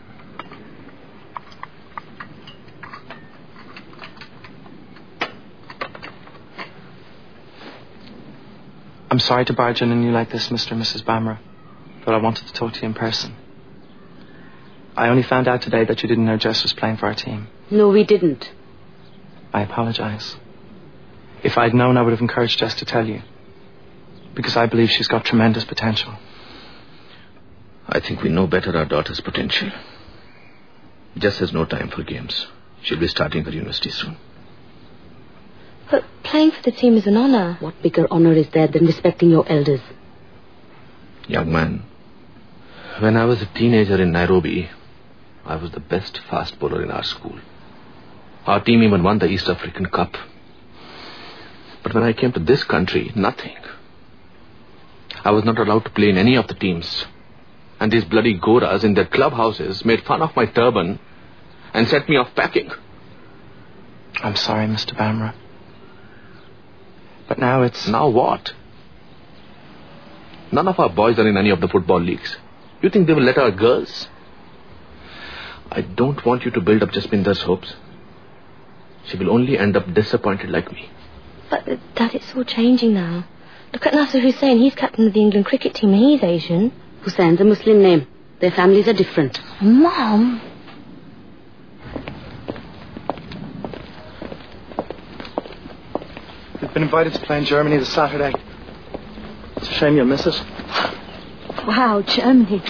I'm sorry to barge in on you like this, Mr. and Mrs. Bamra, but I wanted to talk to you in person. I only found out today that you didn't know Jess was playing for our team. No, we didn't. I apologize. If I'd known, I would have encouraged Jess to tell you, because I believe she's got tremendous potential. I think we know better our daughter's potential. Jess has no time for games. She'll be starting her university soon. But playing for the team is an honour. What bigger honour is there than respecting your elders? Young man, when I was a teenager in Nairobi, I was the best fast bowler in our school. Our team even won the East African Cup. But when I came to this country, nothing. I was not allowed to play in any of the teams. And these bloody Goras in their clubhouses made fun of my turban and sent me off packing. I'm sorry, Mr. Bamra. But now it's... Now what? None of our boys are in any of the football leagues. You think they will let our girls? I don't want you to build up Jasminder's hopes. She will only end up disappointed like me. But, Dad, it's all changing now. Look at Nasser Hussain. He's captain of the England cricket team and he's Asian. Hussain's a Muslim name. Their families are different. Mom! We've been invited to play in Germany this Saturday. It's a shame you'll miss it. Wow, Germany.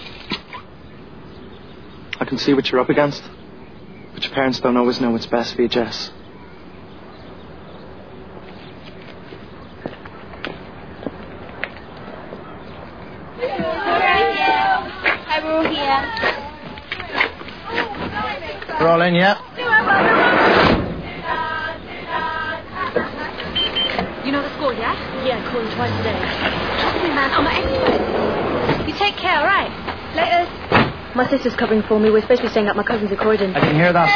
I can see what you're up against. But your parents don't always know what's best for you, Jess. Hi, we're all here. We're all in, yeah? You know the score, yeah? Yeah, I call him twice a day. Trust me, man, I'm an expert. You take care, all right? Later. My sister's covering for me. We're supposed to be staying at my cousin's in Croydon. I didn't hear that.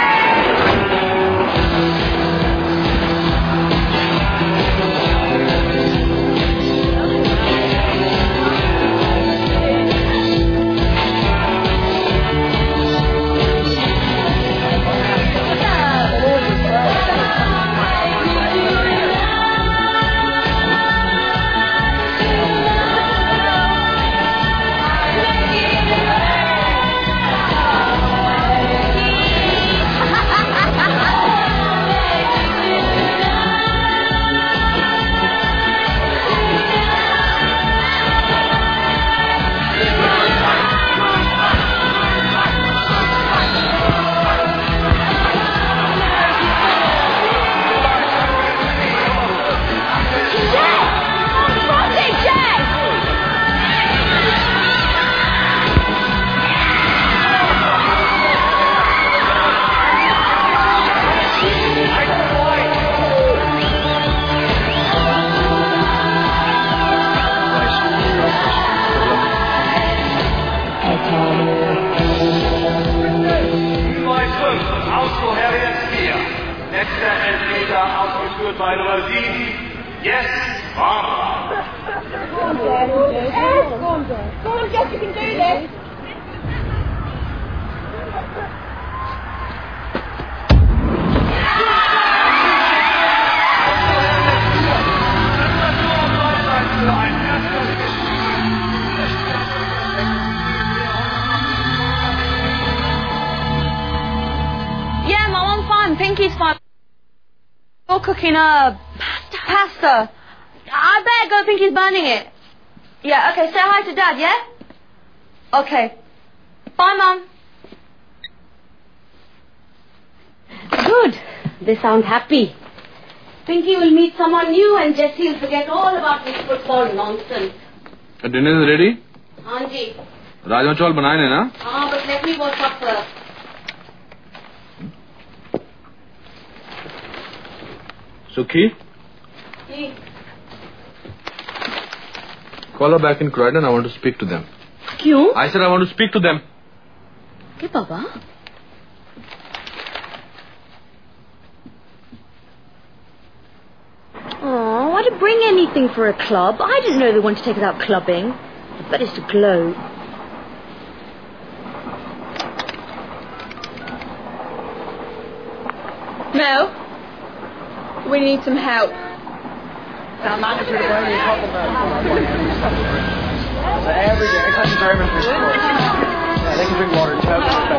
Cooking pasta. I better go. Pinky's burning it. Yeah, okay, say hi to Dad, yeah? Okay. Bye, Mum. Good. They sound happy. Pinky will meet someone new and Jessie will forget all about this football nonsense. The dinner is ready? Auntie. Rajma chawal banaye ne na? But let me wash up first. Sukhi? Call her back in Croydon. I want to speak to them. Kyun? I said I want to speak to them. Okay, Baba. Oh, I didn't bring anything for a club. I didn't know they wanted to take us out clubbing. I bet it's to glow. Mel, we need some help. So every day, I come to German for school. Yeah, they can drink water too.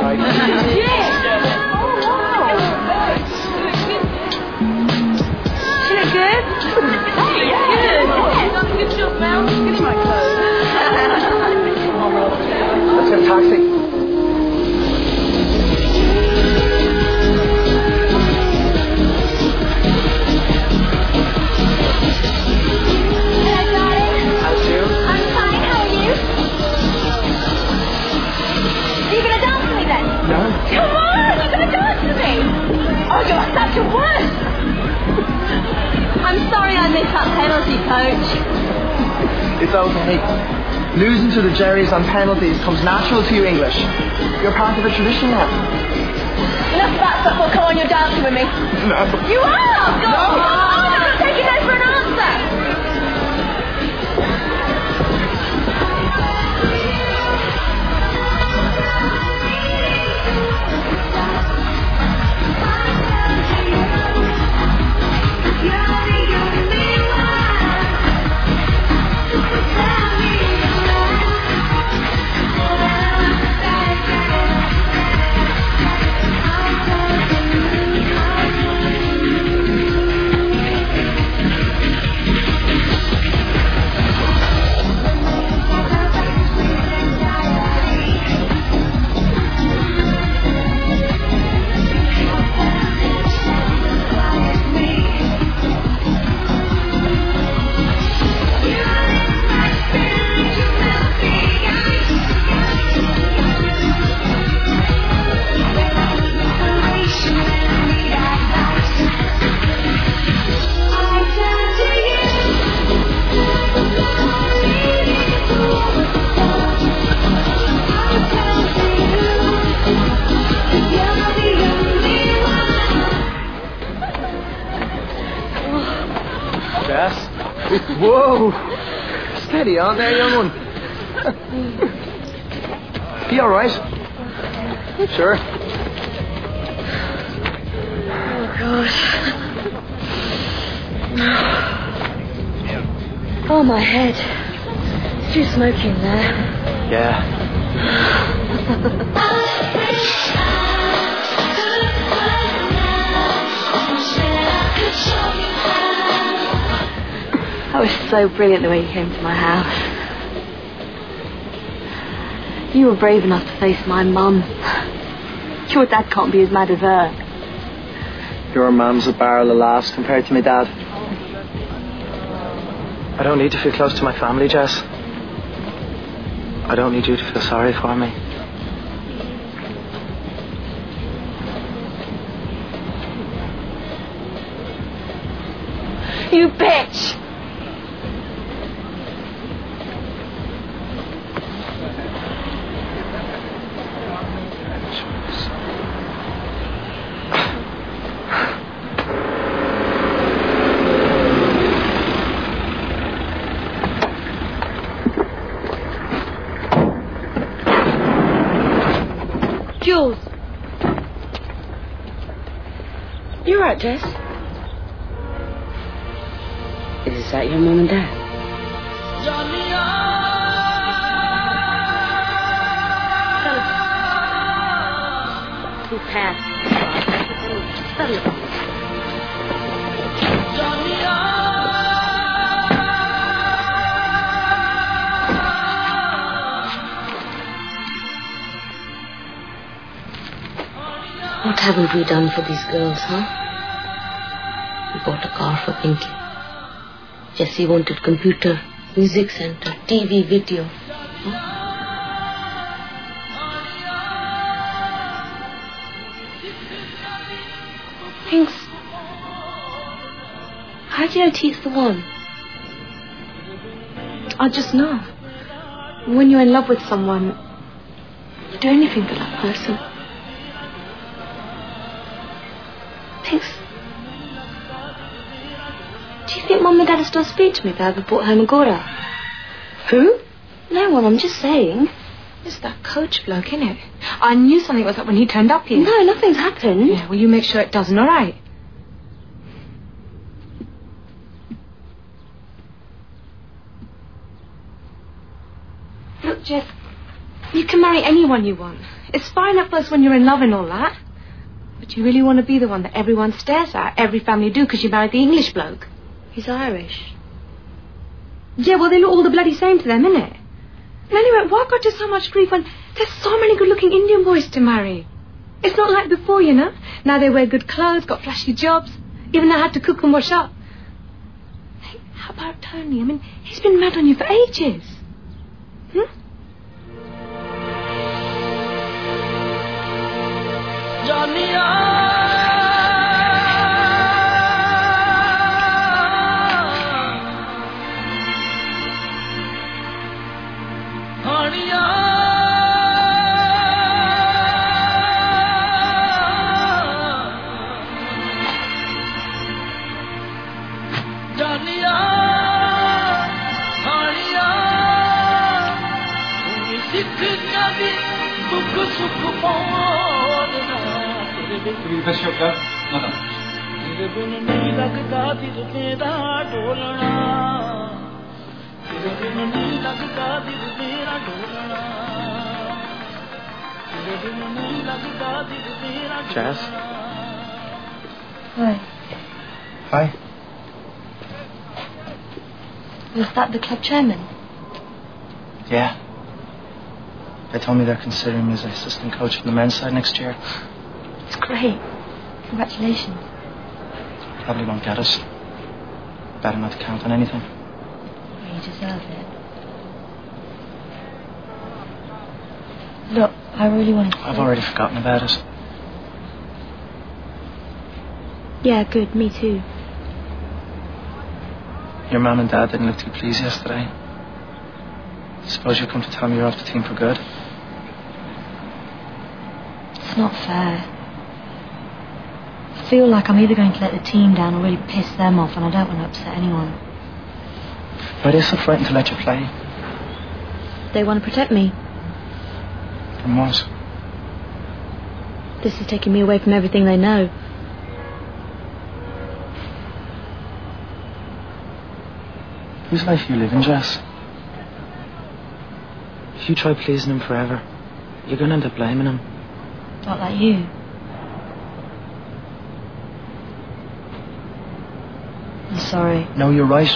She look good? Good job, Mel. Give me my clothes. Let's get a taxi. Come on, you're going to dance with me. Oh, you're such a wuss. I'm sorry I missed that penalty, Coach. It's okay. Losing to the Jerrys on penalties comes natural to you, English. You're part of a tradition now. Enough about football. Come on, you're dancing with me. No. You are! Go on! I'm not taking no for an answer. Oh, steady on there, young one. Be all right. Sure. Oh, God. Oh, my head. It's too smoky in there. Yeah. That was so brilliant the way you came to my house. You were brave enough to face my mum. Your dad can't be as mad as her. Your mum's a barrel of laughs compared to my dad. I don't need to feel close to my family, Jess. I don't need you to feel sorry for me. You bitch! Jules. You right, Jess? Is that your mum and dad? Who passed? What haven't we done for these girls, huh? We bought a car for Pinky. Jessie wanted computer, music center, TV, video. Huh? Thanks. How do you know Teet's the one? I just know. When you're in love with someone, you do anything for that person. Thanks. Do you think Mum and Dad will still speak to me if I ever brought home a Gora? Who? No one, I'm just saying. It's that coach bloke, innit? I knew something was up when he turned up here. No, nothing's happened. Yeah, well, you make sure it doesn't, all right? Look, Jeff, you can marry anyone you want. It's fine at first when you're in love and all that. But you really want to be the one that everyone stares at, every family do, because you married the English bloke. He's Irish. Yeah, well, they look all the bloody same to them, innit? And anyway, why got you so much grief when there's so many good-looking Indian boys to marry? It's not like before, you know? Now they wear good clothes, got flashy jobs, even know how to cook and wash up. Hey, how about Tony? I mean, he's been mad on you for ages. Jess? Hi. Hi. Was that the club chairman? Yeah. They told me they're considering me as an assistant coach for the men's side next year. It's great. Congratulations. Probably won't get us. Better not to count on anything. Well, you deserve it. Look, I really wanted to... I've already forgotten about it. Yeah, good. Me too. Your mum and dad didn't look too pleased yesterday. Suppose you'll come to tell me you're off the team for good? It's not fair. I feel like I'm either going to let the team down or really piss them off, and I don't want to upset anyone. But they're so frightened to let you play. They want to protect me. From what? This is taking me away from everything they know. Whose life are you living, Jess? If you try pleasing him forever, you're going to end up blaming him. Not like you. I'm sorry. No, you're right.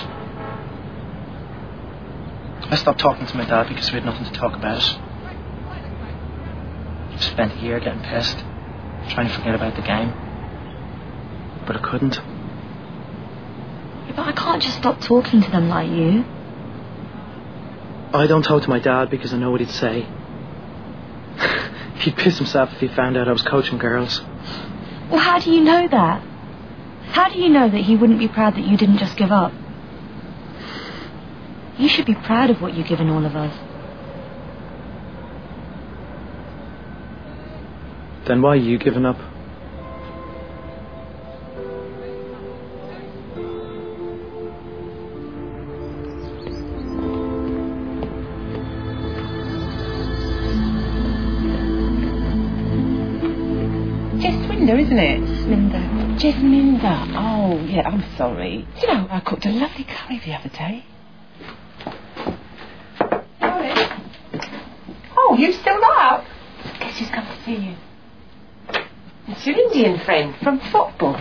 I stopped talking to my dad because we had nothing to talk about. I spent a year getting pissed, trying to forget about the game. But I couldn't. Yeah, but I can't just stop talking to them like you. I don't talk to my dad because I know what he'd say. He'd piss himself if he found out I was coaching girls. Well, how do you know that? How do you know that he wouldn't be proud that you didn't just give up? You should be proud of what you've given all of us. Then why are you giving up? Jasminda, isn't it? Jasminda. Jasminda. Oh, yeah, I'm sorry. Do you know, I cooked a lovely curry the other day. Oh, you still up? Guess who's come to see you? It's your Indian friend from football.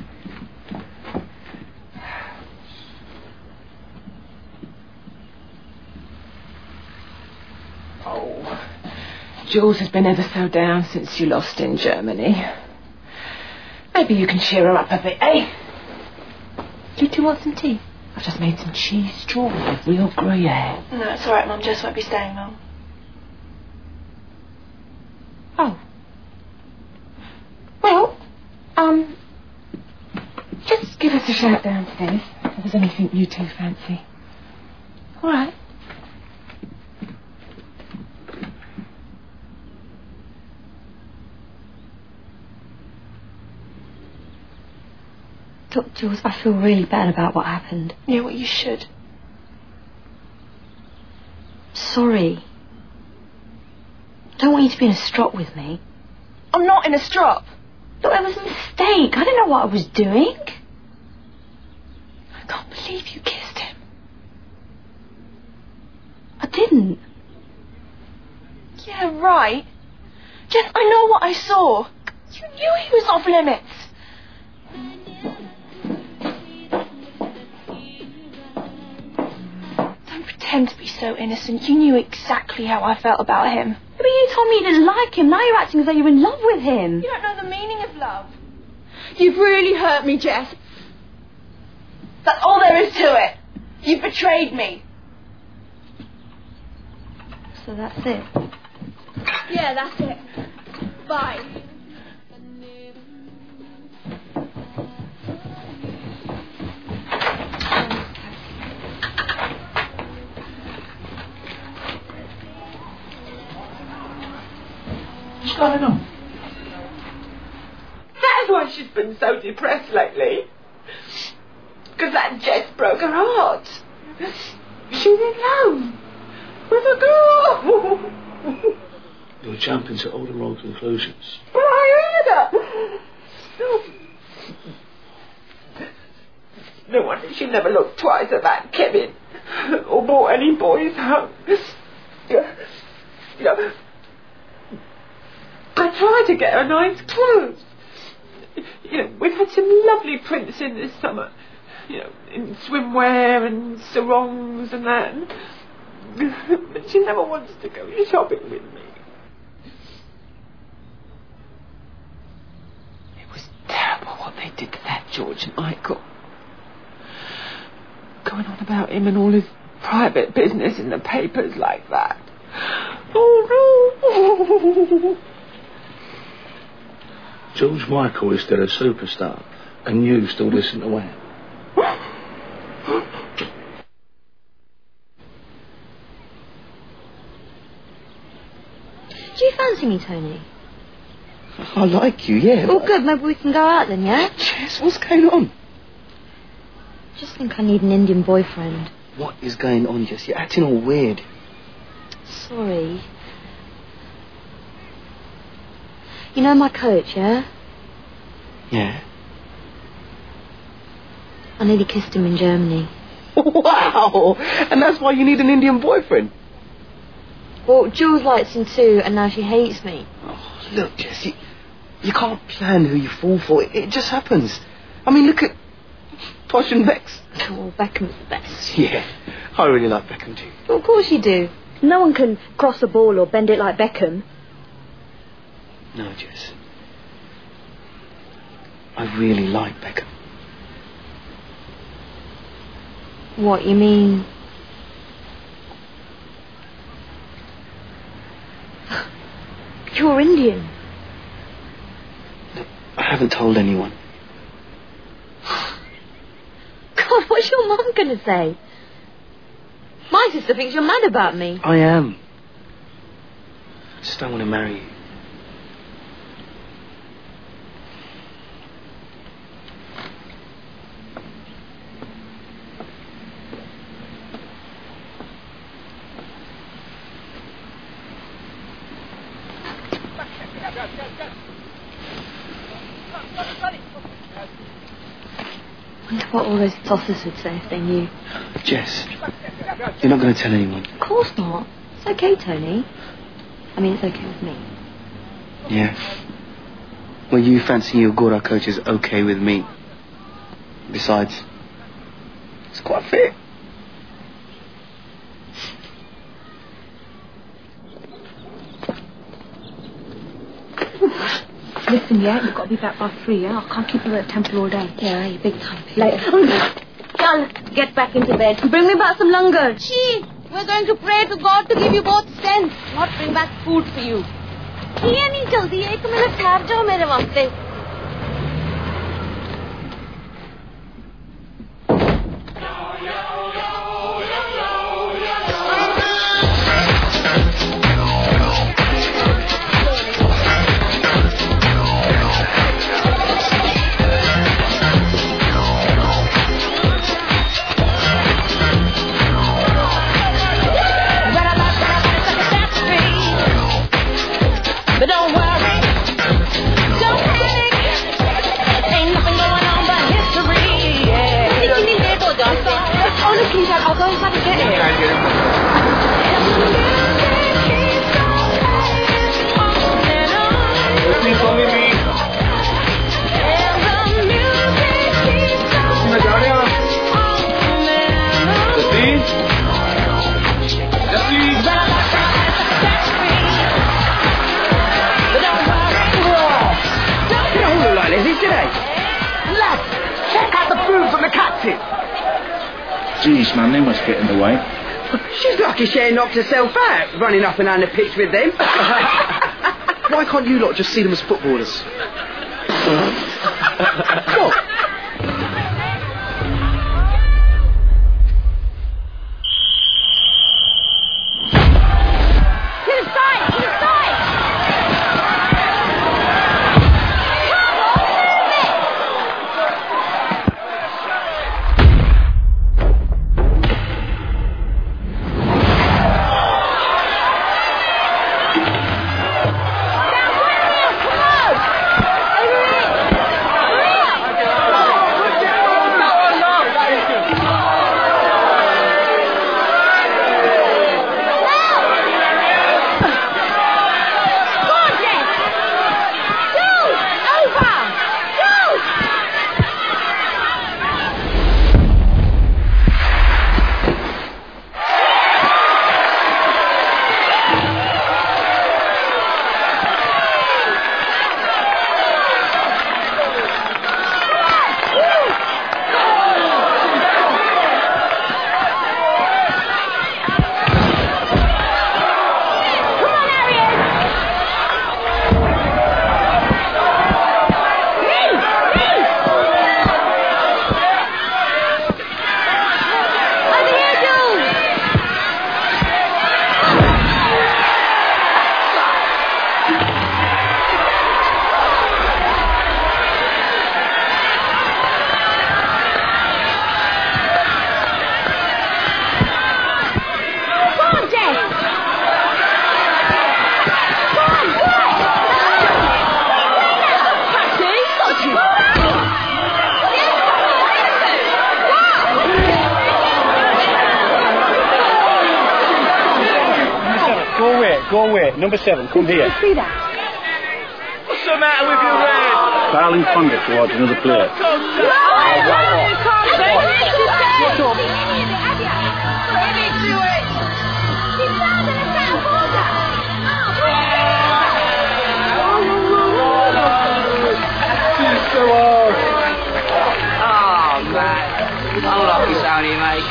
Oh, Jules has been ever so down since you lost in Germany. Maybe you can cheer her up a bit, eh? Do you two want some tea? I've just made some cheese straw with real Gruyere. No, it's all right, Mum. Jess won't be staying long. Oh. Well, just give us a shout downstairs if there's anything you two fancy. All right. Look, Jules, I feel really bad about what happened. Yeah, well, you should. Sorry. I don't want you to be in a strop with me. I'm not in a strop. Look, it was a mistake. I didn't know what I was doing. I can't believe you kissed him. I didn't. Yeah, right. Jess, I know what I saw. You knew he was off limits. Don't pretend to be so innocent. You knew exactly how I felt about him. But you told me you didn't like him. Now you're acting as though you're in love with him. You don't know the meaning of love. You've really hurt me, Jess. That's all there is to it. You betrayed me. So that's it. Yeah, that's it. Bye. What's going on? That's why she's been so depressed lately. Because that Jess broke her heart. She's in love with a girl. You're jumping to all the wrong conclusions. But I heard her. No wonder she never looked twice at that Kevin or bought any boys home. You know, I tried to get her nice clothes. You know, we've had some lovely prints in this summer. You know, in swimwear and sarongs and that. But she never wants to go shopping with me. It was terrible what they did to that George Michael. Going on about him and all his private business in the papers like that. Oh no! George Michael is still a superstar, and you still listen to Wham. Do you fancy me, Tony? I like you, yeah. Oh, good. Maybe we can go out then, yeah? Jess, what's going on? I just think I need an Indian boyfriend. What is going on, Jess? You're acting all weird. Sorry. You know my coach, yeah? Yeah. I nearly kissed him in Germany. Wow! And that's why you need an Indian boyfriend? Well, Jules likes him too, and now she hates me. Oh, look, Jess, you can't plan who you fall for. It just happens. I mean, look at Posh and Bex. Oh, Beckham's the best. Yeah, I really like Beckham too. Well, of course you do. No one can cross a ball or bend it like Beckham. No, Jess. I really like Beckham. What, you mean... You're Indian. Look, I haven't told anyone. God, what's your mum going to say? My sister thinks you're mad about me. I am. I just don't want to marry you. I wonder what all those tossers would say if they knew. Jess, you're not going to tell anyone. Of course not. It's okay, Tony. I mean, it's okay with me. Yeah. Well, you fancying your Gora coach is okay with me. Besides, it's quite fair. Listen, yeah, you've got to be back by 3, yeah? I can't keep you at the temple all day. Yeah, you big time. Later. Chal, get back into bed. Bring me back some langar. She, we're going to pray to God to give you both strength, not bring back food for you. ये नहीं चलती है, 1 minute ठहर जाओ मेरे वास्ते. But don't worry, don't panic. Ain't nothing going on but history. Yeah. Honestly, Dad, I'll go inside and get it. Check out the boobs on the captain. Jeez, man, they must get in the way. She's lucky she ain't knocked herself out, running up and down the pitch with them. Why can't you lot just see them as footballers? What? wrong way. Number 7, come here. See that? What's the matter with you, Red? Fouling conduct towards another player. Unlucky, Sony, mate.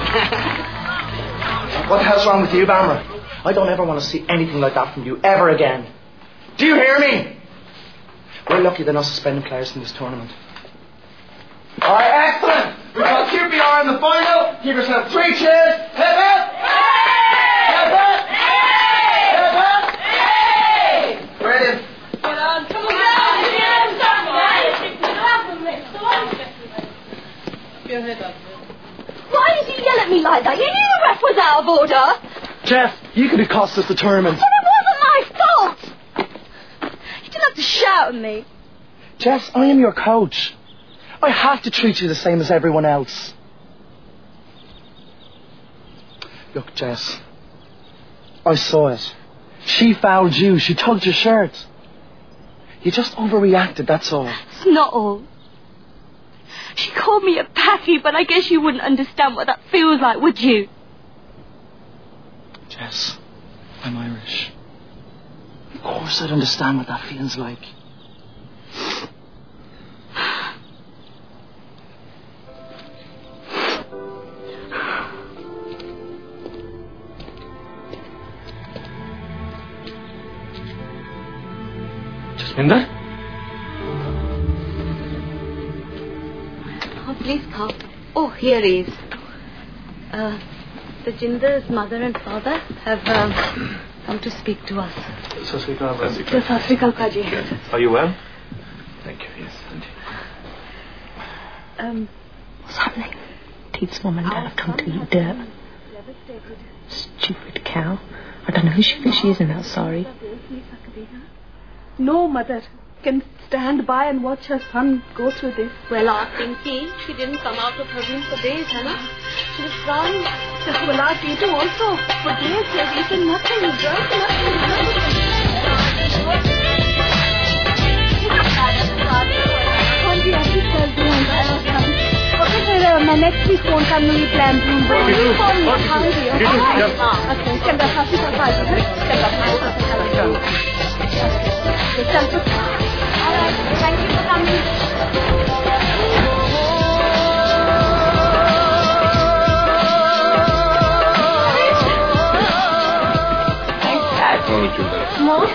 What the hell's wrong with you, Bamra? I don't ever want to see anything like that from you ever again. Do you hear me? We're lucky they're not suspending players from this tournament. Alright, excellent! We've got QPR in the final. Give yourself 3 cheers. Hip hip! Hip hip! Hip hip! Brilliant. Why did you yell at me like that? You knew the ref was out of order. Jeff, you could have cost us the tournament. But it wasn't my fault. You didn't have to shout at me. Jess, I am your coach. I have to treat you the same as everyone else. Look, Jess, I saw it. She fouled you. She tugged your shirt. You just overreacted, that's all. It's not all. She called me a packy, but I guess you wouldn't understand what that feels like, would you? Jess, I'm Irish. Of course I'd understand what that feels like. Jasminder? Oh, please come. Oh, here he is. Tajinder's mother and father have come to speak to us. Sat Sri Akal. Sat Sri Akal, Kaji. Are you well? Thank you, yes. What's happening? Teeth's mum and dad have come to eat dirt. Stupid cow. I don't know who she thinks she is in that sari. No mother can stand by and watch her son go through this. Well, ask Pinky. She didn't come out of her room for days, Hannah. She was crying. Well, ask Tito also. For days he has eaten nothing. He drank Okay, sir, मैं next week phone कर लूँगी plan room बोल Okay, चंदा साथी का बात है चंदा All right, thank you for coming. Mom?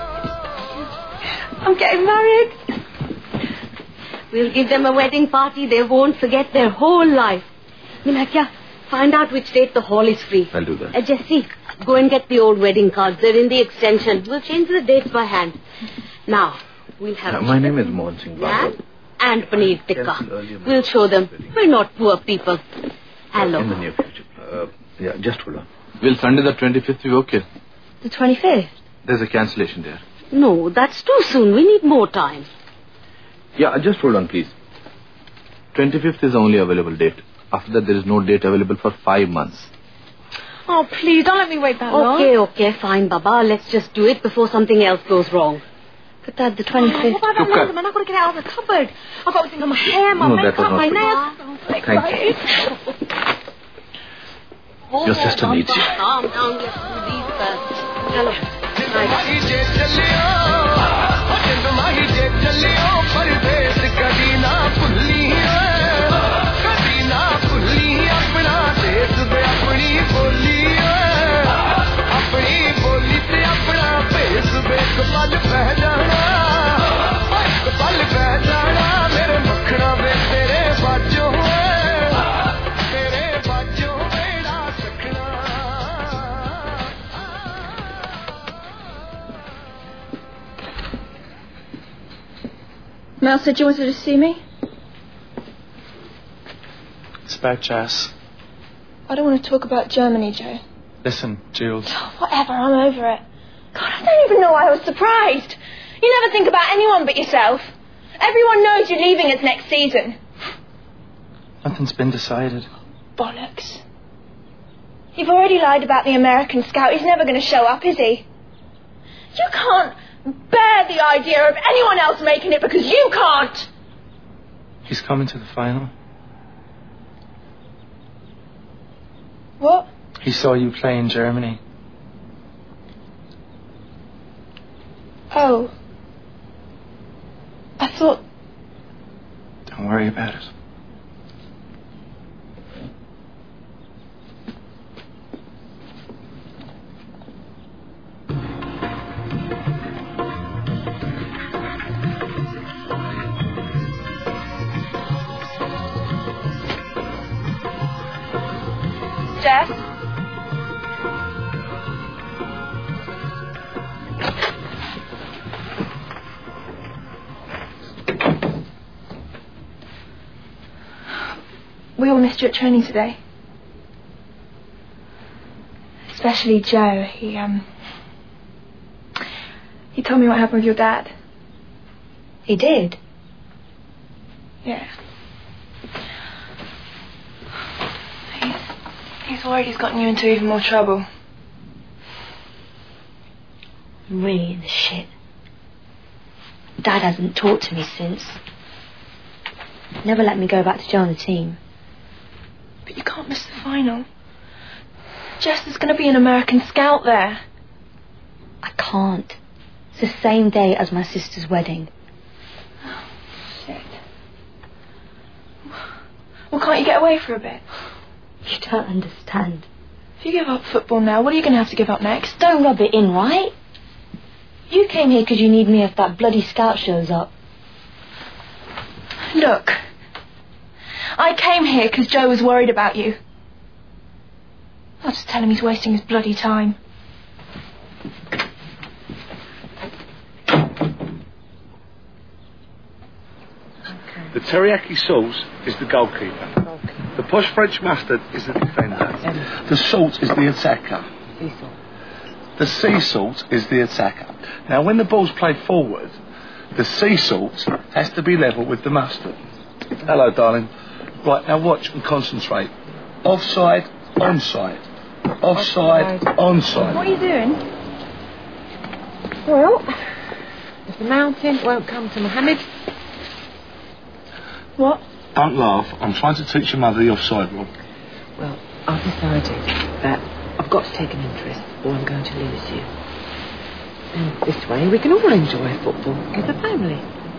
I'm getting married. We'll give them a wedding party they won't forget their whole life. Minakya, find out which date the hall is free. I'll do that. Jessie, go and get the old wedding cards. They're in the extension. We'll change the dates by hand. Now, we'll have... my name is Mohan Singh Baba. And paneer tikka. We'll show them we're not poor people. Hello. In the near future. Yeah, just hold on. Will Sunday the 25th be okay? The 25th? There's a cancellation there. No, that's too soon. We need more time. Yeah, just hold on, please. 25th is the only available date. After that, there is no date available for 5 months. Oh, please, don't let me wait that long. Okay, fine, Baba. Let's just do it before something else goes wrong. But Dad, the 25th... What about that? I'm not going to get out of the cupboard. I've got to think of my hair, my makeup, my nails. Thank you. Your sister needs you. Calm down, let's do these first. Hello. Mel said you wanted to see me? It's about Jess. I don't want to talk about Germany, Joe. Listen, Jules. Whatever, I'm over it. God, I don't even know why I was surprised. You never think about anyone but yourself. Everyone knows you're leaving us next season. Nothing's been decided. Bollocks. You've already lied about the American scout. He's never going to show up, is he? You can't bear the idea of anyone else making it because you can't. He's coming to the final. What? He saw you play in Germany. Oh. I thought... Don't worry about it. Jess? We all missed you at training today. Especially Joe. He told me what happened with your dad. He did? Yeah. He's worried he's gotten you into even more trouble. I'm really in the shit. Dad hasn't talked to me since. Never let me go back to join the team. But you can't miss the final. Jess, there's going to be an American scout there. I can't. It's the same day as my sister's wedding. Oh, shit. Well, can't you get away for a bit? You don't understand. If you give up football now, what are you going to have to give up next? Don't rub it in, right? You came here because you need me if that bloody scout shows up. Look, I came here because Joe was worried about you. I'll just tell him he's wasting his bloody time. The teriyaki sauce is the goalkeeper. The posh French mustard is the defender. The salt is the attacker. The sea salt is the attacker. Now, when the ball's played forward, the sea salt has to be level with the mustard. Hello, darling. Right, now watch and concentrate. Offside, onside. Offside, onside. What are you doing? Well, if the mountain won't come to Mohammed... What? Don't laugh. I'm trying to teach your mother the offside rule. Well, I've decided that I've got to take an interest or I'm going to lose you. And this way we can all enjoy football as a family.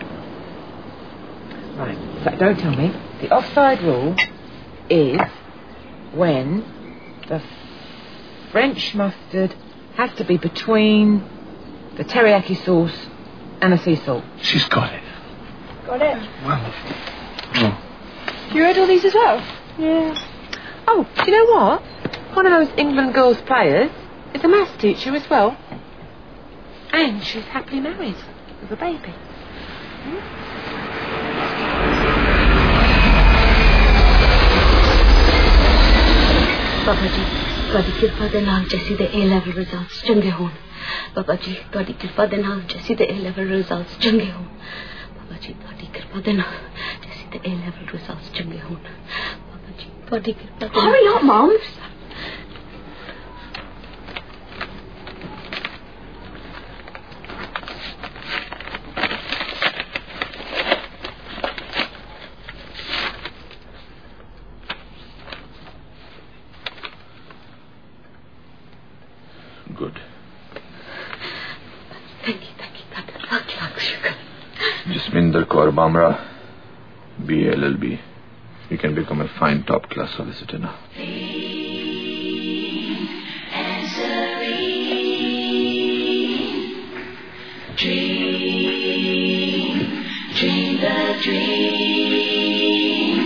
Right, so don't tell me. The offside rule is when the French mustard has to be between the teriyaki sauce and the sea salt. She's got it. Got it. Wonderful. Oh. You read all these as well? Yeah. Oh, do you know what? One of those England girls players is a maths teacher as well. And she's happily married with a baby. Papa ji, ਤੁਹਾਡੀ ਕਿਰਪਾ ਦੇ ਨਾਲ ਜੈਸੀ ਦੇ A level results ਚੰਗੇ ਹੋਣ. Papa ji, ਤੁਹਾਡੀ ਕਿਰਪਾ ਦੇ ਨਾਲ ਜੈਸੀ ਦੇ A level results ਚੰਗੇ ਹੋਣ. Papa ji, ਤੁਹਾਡੀ ਕਿਰਪਾ ਦੇ ਨਾਲ ਜੈਸੀ ਦੇ A level results ਚੰਗੇ ਹੋਣ. Papa ji, ਤੁਹਾਡੀ ਕਿਰਪਾ ਦੇ ਨਾਲ. Hurry up, Mom. Good. Thank you. Lakh shukar. Jasminder Kaur Bamra, BLLB. You can become a fine top-class solicitor now. Dream the dream.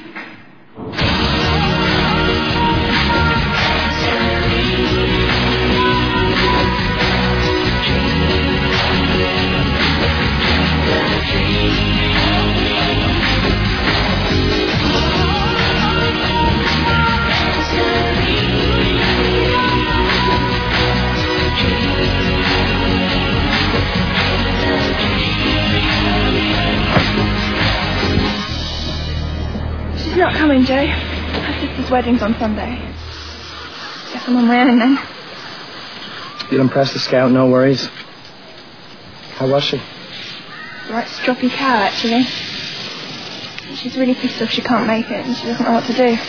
She's not coming, Joe. Her sister's wedding's on Sunday. Guess I'm on my own then. You'll impress the scout, no worries. How was she? Right stroppy cow, actually. She's really pissed off she can't make it and she doesn't know what to do.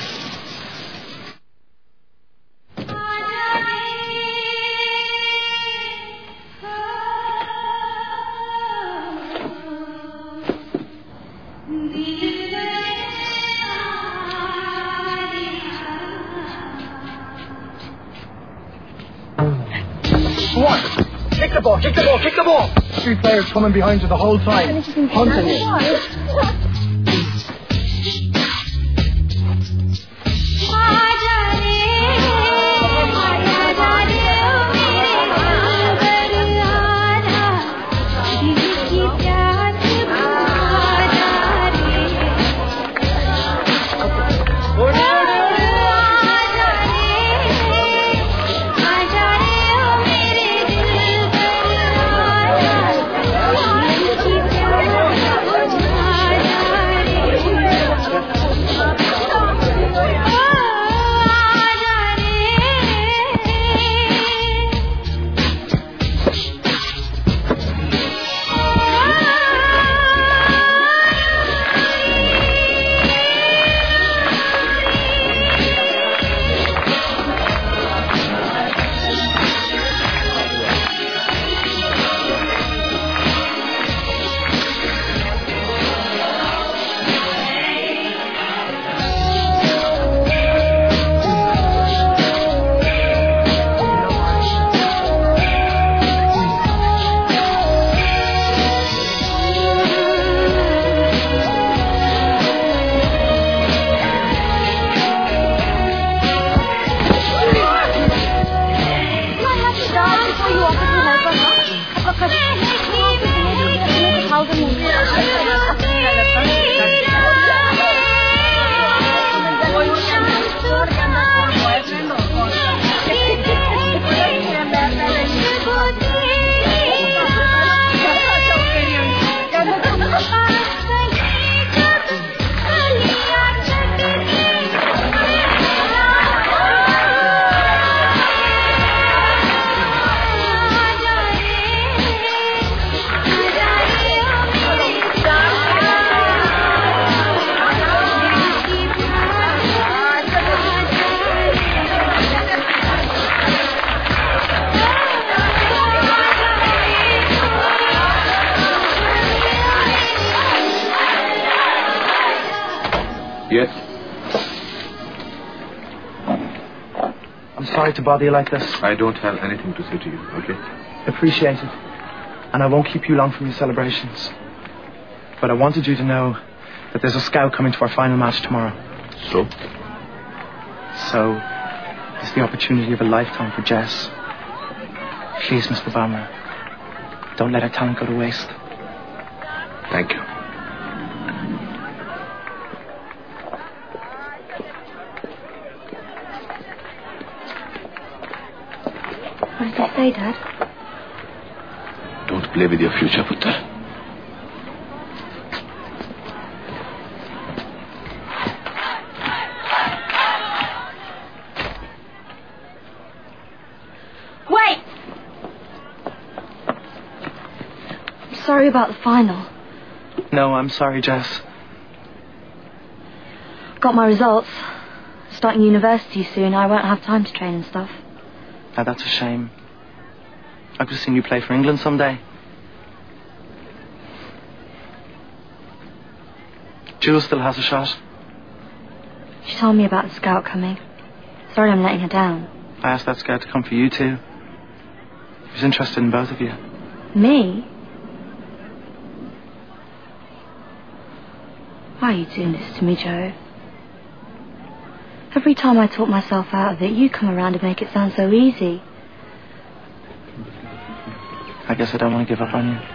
What? Kick the ball, kick the ball, kick the ball! 3 players coming behind you the whole time. Hunting you. Yes? I'm sorry to bother you like this. I don't have anything to say to you, okay? Appreciate it. And I won't keep you long from your celebrations. But I wanted you to know that there's a scout coming to our final match tomorrow. So? So, it's the opportunity of a lifetime for Jess. Please, Mr. Balmer, don't let her talent go to waste. Thank you. What did they say, Dad? Don't play with your future, Putra. Wait! I'm sorry about the final. No, I'm sorry, Jess. Got my results. Starting university soon, I won't have time to train and stuff. Now, that's a shame. I could have seen you play for England someday. Jules still has a shot. She told me about the scout coming. Sorry I'm letting her down. I asked that scout to come for you too. He was interested in both of you. Me? Why are you doing this to me, Joe? Every time I talk myself out of it, you come around and make it sound so easy. I guess I don't want to give up on you.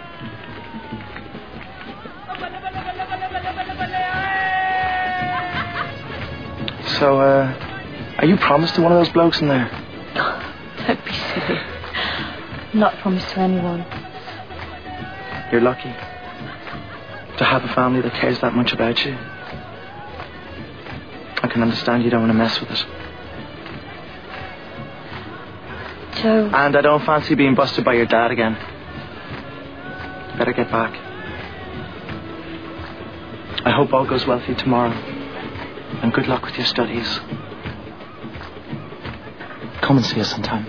So, are you promised to one of those blokes in there? Don't be silly. I'm not promised to anyone. You're lucky to have a family that cares that much about you. I can understand you don't want to mess with it. Joe. And I don't fancy being busted by your dad again. Better get back. I hope all goes well for you tomorrow. And good luck with your studies. Come and see us sometime.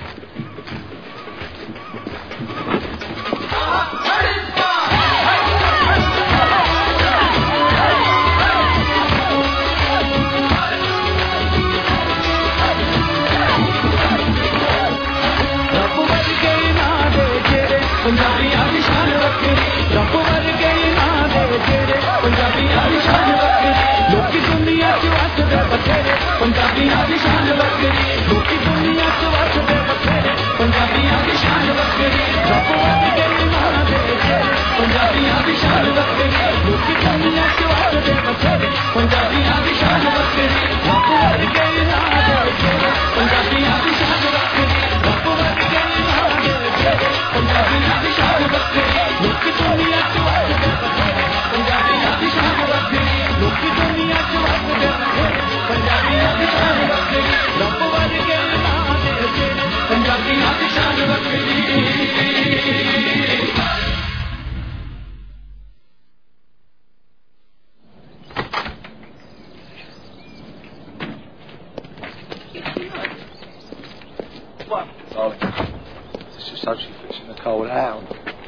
What? Darling, it's just how she's fixing the cold out.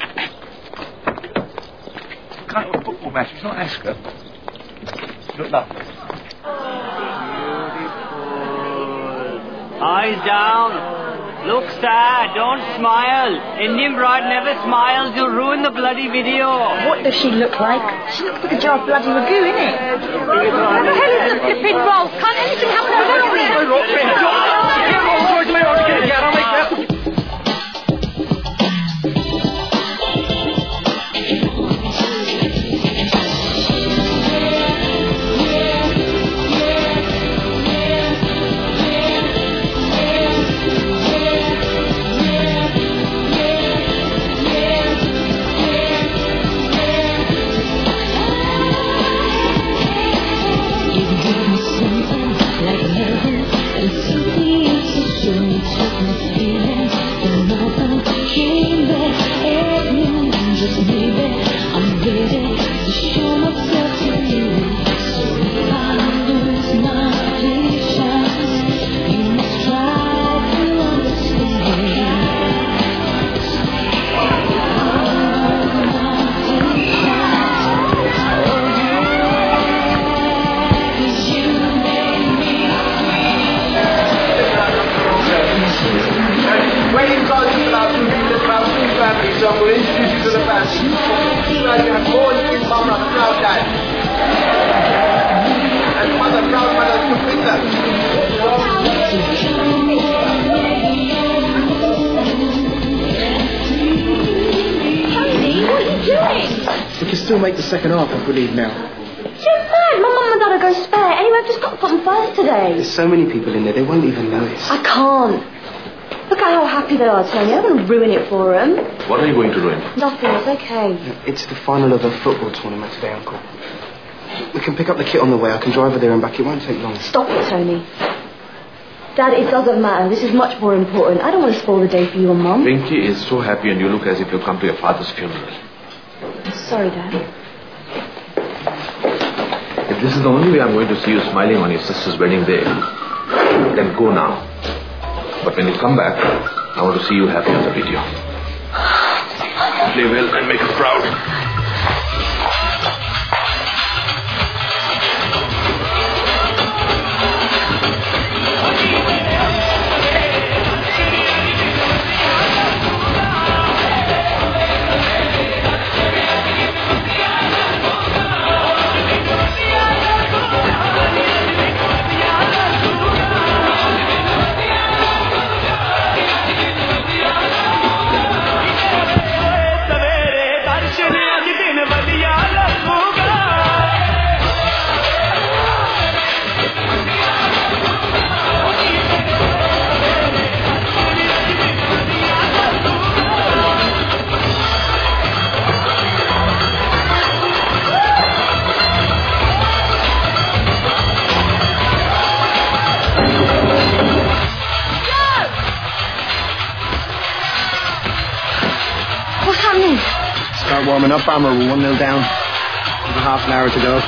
Kind of a football match, it's not Asker. Look lovely. Eyes down. Look sad, don't smile. Indian bride never smiles, you'll ruin the bloody video. What does she look like? She looks like a jar of bloody ragu, innit? What the hell is the flipping rolls? Can't anything happen without me? We can still make the second half if we leave now. You're mad. My mum and dad are going spare. Anyway, I've just got to put them first today. There's so many people in there, they won't even notice. I can't. Look at how happy they are, Tony. I'm going to ruin it for them. What are you going to ruin? Nothing. It's okay. It's the final of a football tournament today, Uncle. We can pick up the kit on the way. I can drive her there and back. It won't take long. Stop it, Tony. Dad, it doesn't matter. This is much more important. I don't want to spoil the day for you and Mum. Pinky is so happy and you look as if you've come to your father's funeral. I'm sorry, Dad. If this is the only way I'm going to see you smiling on your sister's wedding day, then go now. But when you come back, I want to see you happy on the video. Play well and make us proud. Start warming up, Brammer. We're 1-0 down. There's a half an hour to go.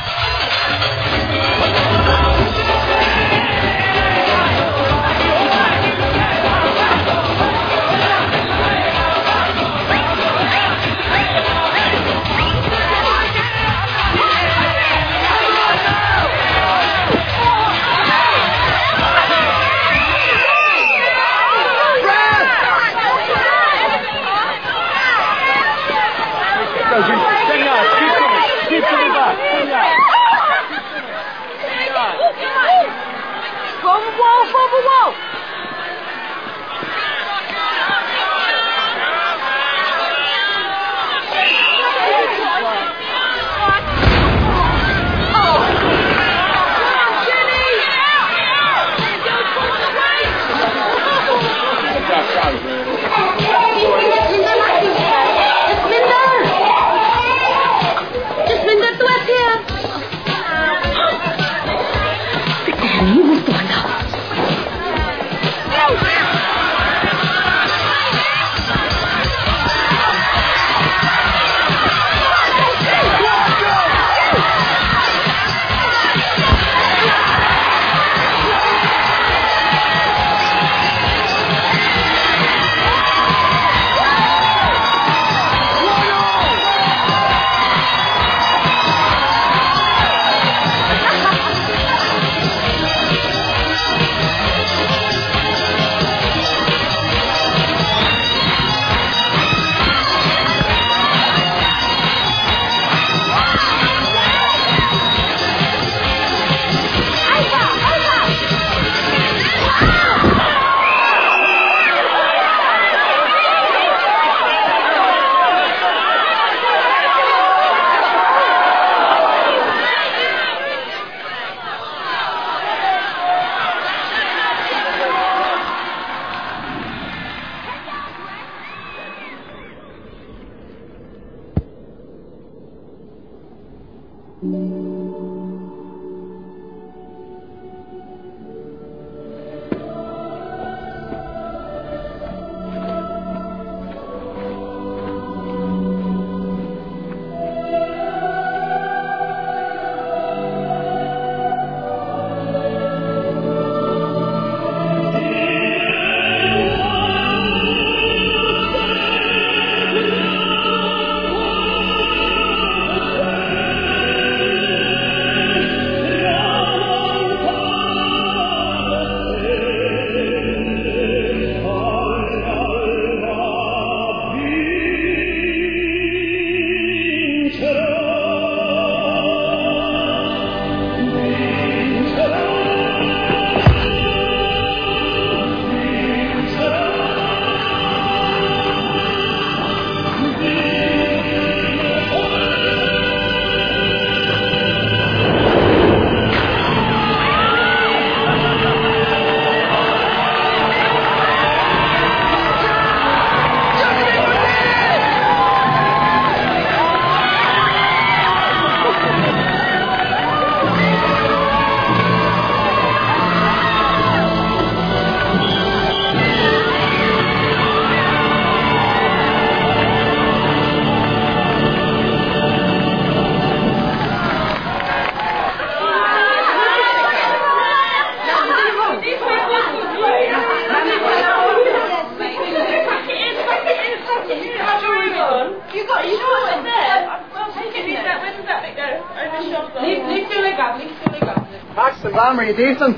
Paxton, Brammer, you decent?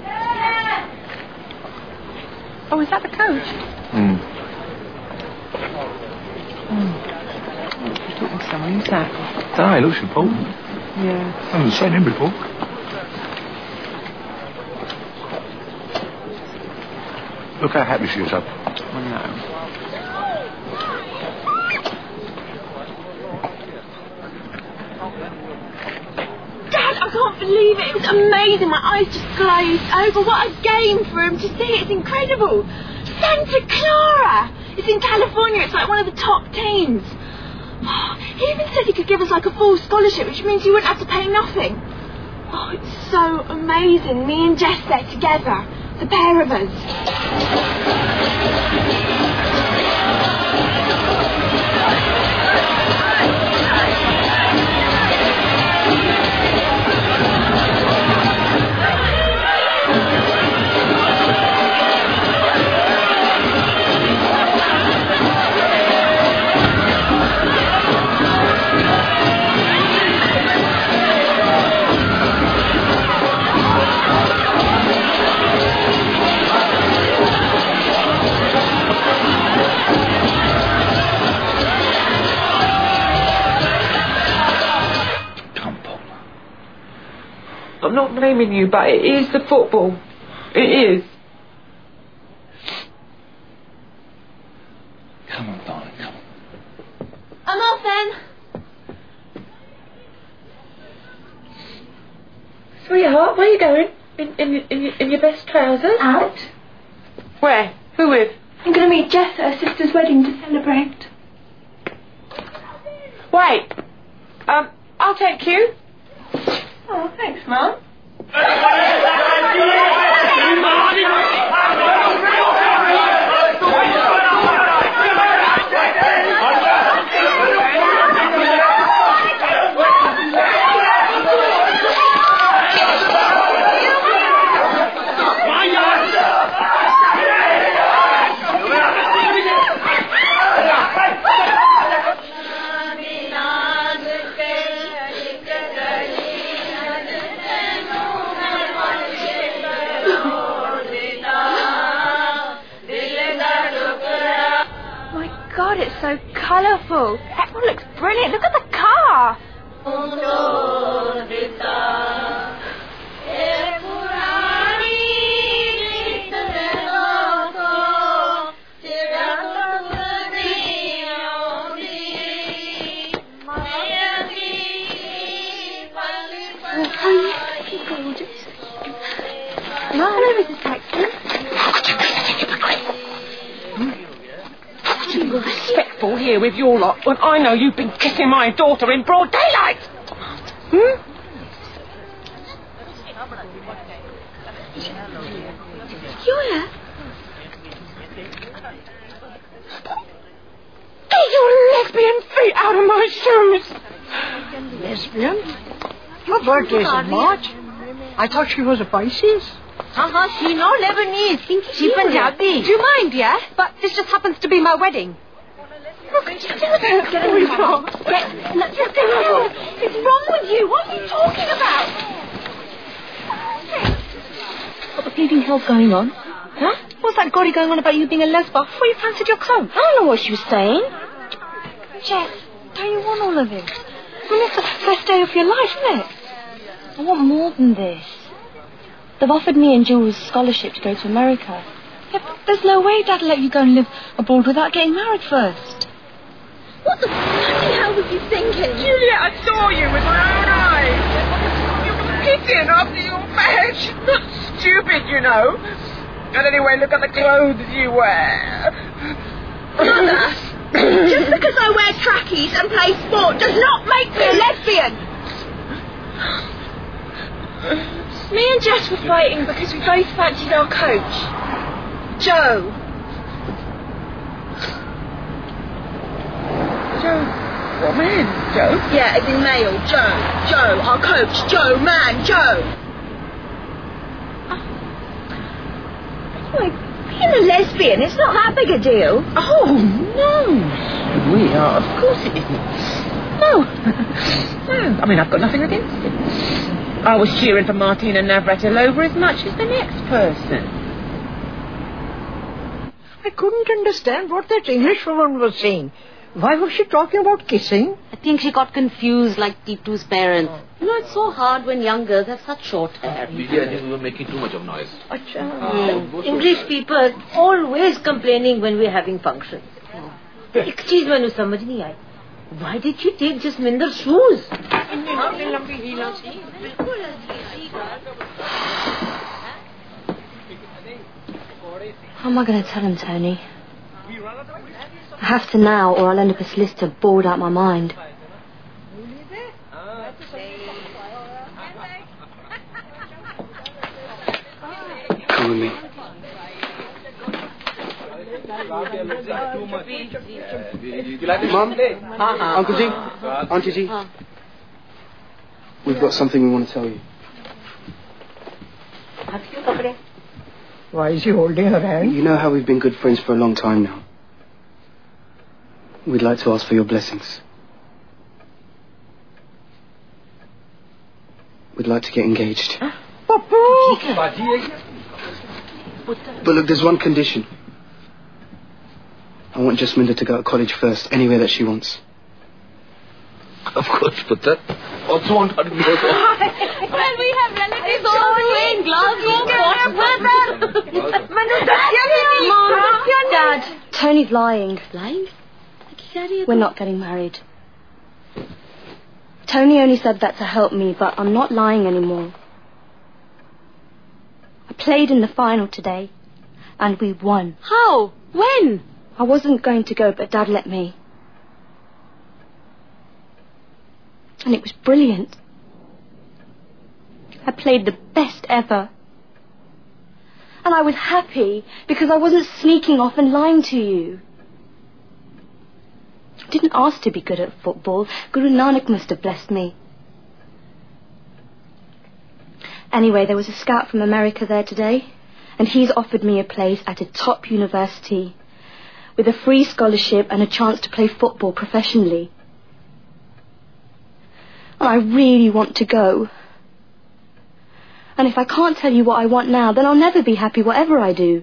Oh, is that the coach? He's talking to someone. Who's that? Aye, looks important. Yeah. I haven't seen him before. Look how happy she is up. Oh, no. I can't believe it. It was amazing. My eyes just glazed over. What a game for him to see. It's incredible. Santa Clara. It's in California. It's like one of the top teams. He even said he could give us like a full scholarship, which means you wouldn't have to pay nothing. Oh, it's so amazing. Me and Jess there together. The pair of us. I'm not blaming you, but it is the football. It is. Come on, darling, come on. I'm off then. Sweetheart, where are you going? In your best trousers? Out. Where? Who with? I'm going to meet Jess at her sister's wedding to celebrate. Wait. I'll take you. Oh, thanks, Mum. God, it's so colourful. Everyone looks brilliant. Look at the car. Hello, Mrs. Paxton. Respectful here with your lot when I know you've been kissing my daughter in broad daylight. Julia? Get your lesbian feet out of my shoes! Lesbian? Her birthday's in March. I thought she was a Pisces. She's not Lebanese. She's Punjabi. Do you mind, yeah? But this just happens to be my wedding. What did you do with her? Get in the car. What's wrong with you? What are you talking about? What the bleeding hell's going on? Huh? What's that goddy going on about you being a lesbian? Before you fancied your coat? I don't know what she was saying. Jess, don't you want all of this? I mean, it's the first day of your life, isn't it? I want more than this. They've offered me and Jules a scholarship to go to America. Yeah, but there's no way Dad'll let you go and live abroad without getting married first. What the bloody hell was you thinking? Juliet, I saw you with my own eyes. You were kissing after your marriage. Not stupid, you know. And anyway, look at the clothes you wear. Mother, just because I wear trackies and play sport does not make me a lesbian. Me and Jess were fighting because we both fancied our coach, Joe. Joe, what man? Joe? Yeah, as in male, Joe. Joe, our coach. Joe, man, Joe. Anyway, being a lesbian, it's not that big a deal. Oh, no. Sweetheart, of course it isn't. No. No, I mean, I've got nothing against it. I was cheering for Martina Navratilova as much as the next person. I couldn't understand what that English woman was saying. Why was she talking about kissing? I think she got confused like Titu's parents. You know, it's so hard when young girls have such short hair. Lydia, I think we were making too much of noise. English people are always complaining when we're having functions. एक चीज मैंने समझ नहीं आई. Why did you take Jasminder's shoes? How am I going to tell him, Tony? I have to now, or I'll end up a solicitor bored out my mind. Come with me. Mum, Uncle G, Auntie G, we've got something we want to tell you. Why is he holding her hand? You know how we've been good friends for a long time now. We'd like to ask for your blessings. We'd like to get engaged. But look, there's one condition. I want Jasminda to go to college first, anywhere that she wants. Of course, but that also want her to go to... Well, we have relatives all the way in Glasgow. Dad, Tony's lying. Lying? We're not getting married. Tony only said that to help me, but I'm not lying anymore. I played in the final today, and we won. How? When? I wasn't going to go, but Dad let me. And it was brilliant. I played the best ever. And I was happy because I wasn't sneaking off and lying to you. I didn't ask to be good at football. Guru Nanak must have blessed me. Anyway, there was a scout from America there today, and he's offered me a place at a top university with a free scholarship and a chance to play football professionally. I really want to go. And if I can't tell you what I want now, then I'll never be happy whatever I do.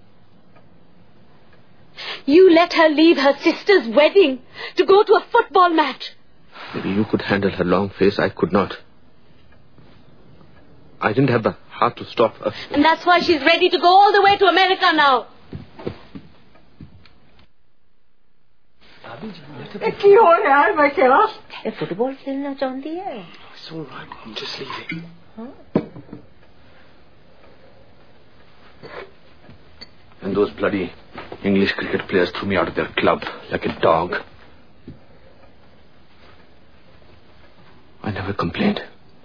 You let her leave her sister's wedding to go to a football match. Maybe you could handle her long face. I could not. I didn't have the heart to stop her. And that's why she's ready to go all the way to America now. ਕੀ ਹੋ ਰਿਹਾ ਹੈ ਮੈਂ ਕਿਹਾ ਇਹ football ਖੇਲਣਾ ਚਾਹੁੰਦੀ ਹੈ It's all right, Mum. Just leave it. And those bloody English cricket players threw me out of their club like a dog. I never complained.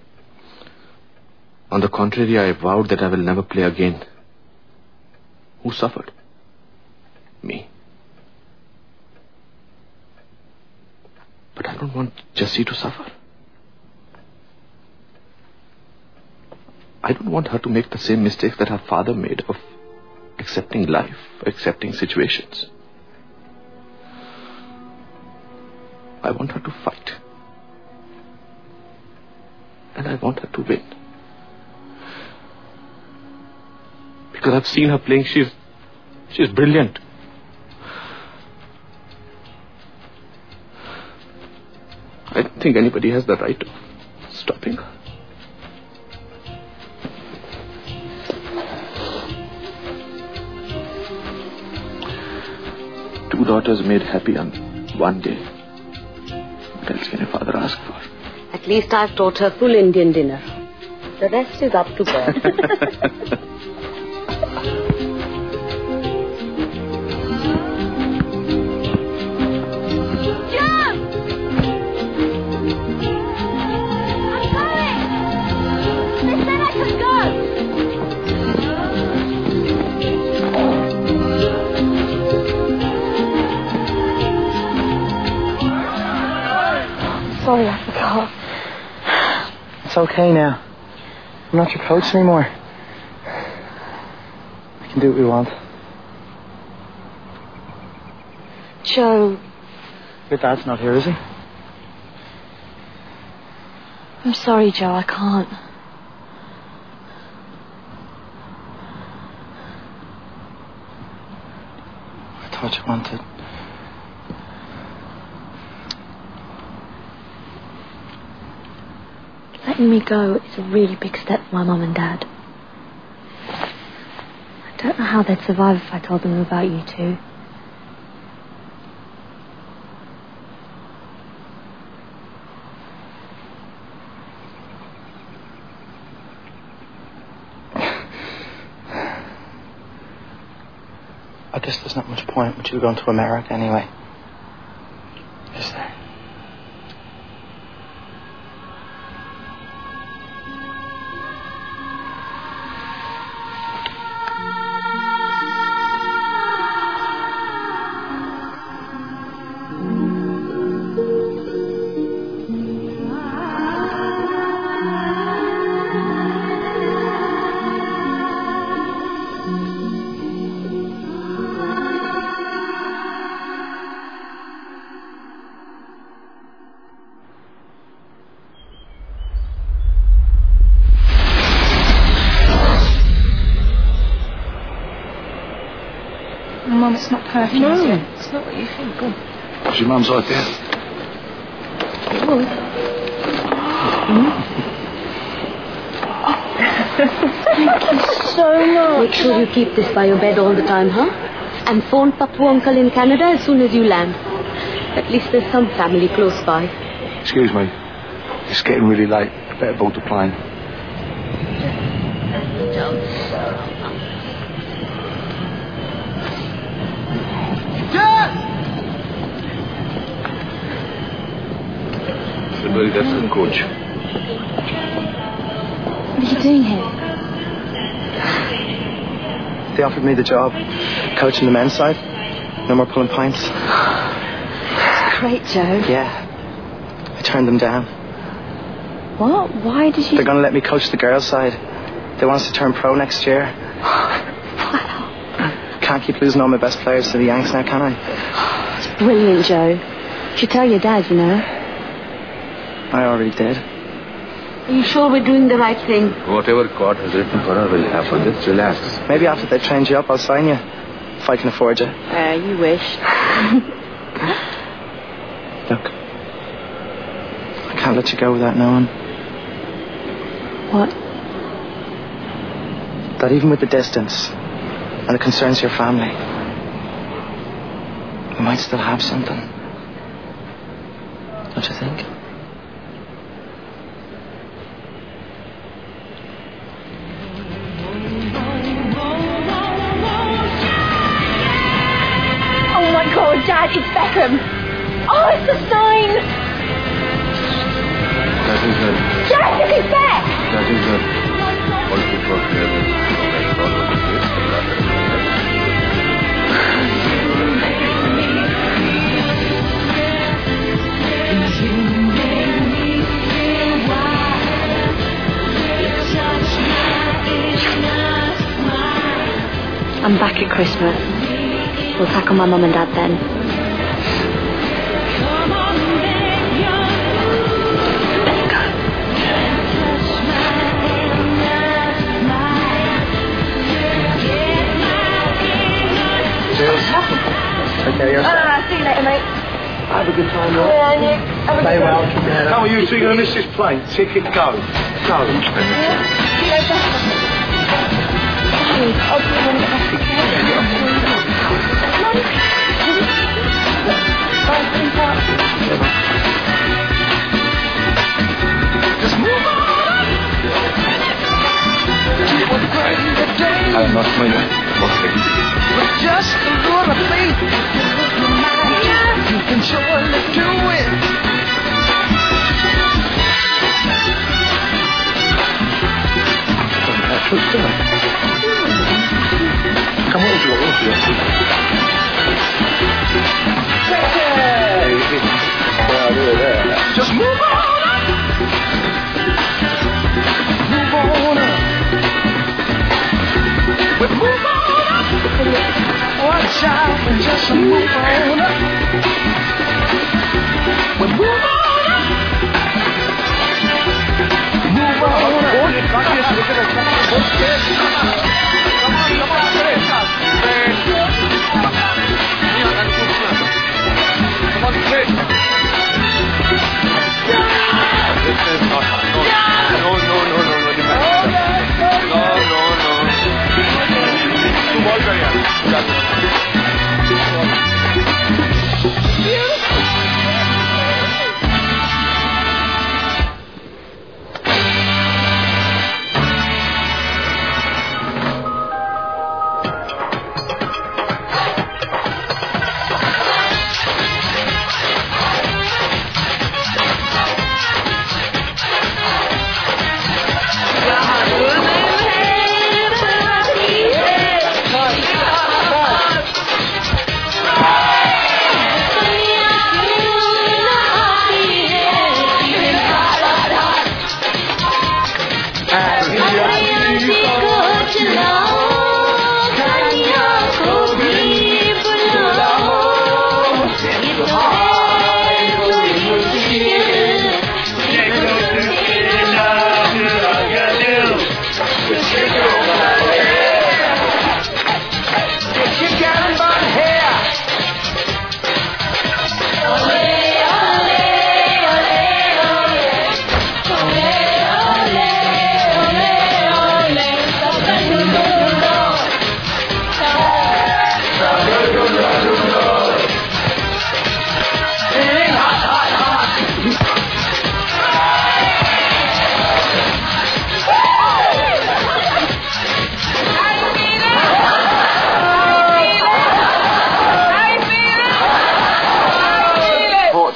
On the contrary, I vowed that I will never play again. Who suffered? Me. But I don't want Jessie to suffer. I don't want her to make the same mistakes that her father made of accepting life, accepting situations. I want her to fight. And I want her to win. Because I've seen her playing. She's brilliant. I don't think anybody has the right of stopping her. Two daughters made happy on one day. What else can a father ask for? At least I've taught her full Indian dinner. The rest is up to God. Sorry, I forgot. It's okay now. I'm not your coach anymore. We can do what we want. Joe. Your dad's not here, is he? I'm sorry, Joe. I can't. I thought you wanted. Letting me go is a really big step for my mum and dad. I don't know how they'd survive if I told them about you two. I guess there's not much point with you going to America anyway. Is there? Mum, it's not perfect. No. Is it? It's not what you think. Go on. Was your mum's idea? It was. Thank you so much. Make sure you keep this by your bed all the time, huh? And phone Papu uncle in Canada as soon as you land. At least there's some family close by. Excuse me. It's getting really late. I better board the plane. That's the coach. What are you doing here? They offered me the job, coaching the men's side. No more pulling pints. That's great, Joe. Yeah. I turned them down. What? Why did you... They're going to let me coach the girls' side. They want us to turn pro next year. Can't keep losing all my best players to the Yanks now, can I? It's brilliant, Joe. You should tell your dad, you know. I already did. Are you sure we're doing the right thing? Whatever God has written for her will happen. Just relax. Maybe after they trained you up, I'll sign you. If I can afford you. You wish. Look. I can't let you go without knowing. What? That even with the distance and the concerns of your family, we might still have something. Don't you think? Oh my God, Dad, it's Beckham. Oh, it's the sign. That is her. Dad, look, it's back. That is her. All people here. I'm back at Christmas. We'll tackle my mum and dad then. Okay, yes. See you later, mate. Have a good time, Rob. Yeah, and you. Have a Stay good well. one. Keep your head up. How are you two going to miss this plane? Ticket, go. Go. See you later. I'll see you when I get I'm not my okay. With just a little faith, you can surely do it. Come on, Joe. Just move on up. Move on up. We move on up. Watch out and just move on up. We move on up. Move on up.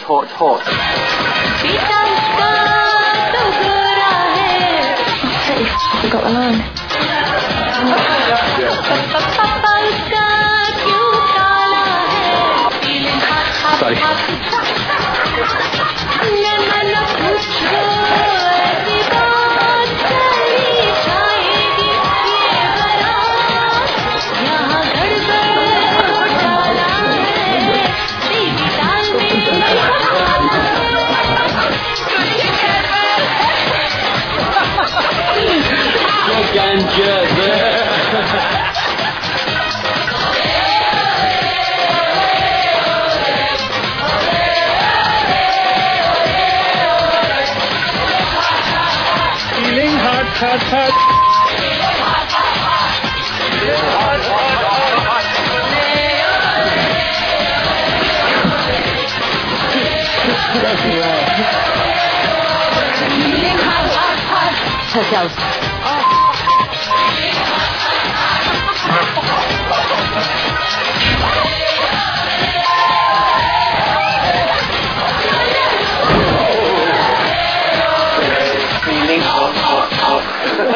hot, hot. I got the line. Feeling hot, hot, hot. Feeling hot, hot, hot.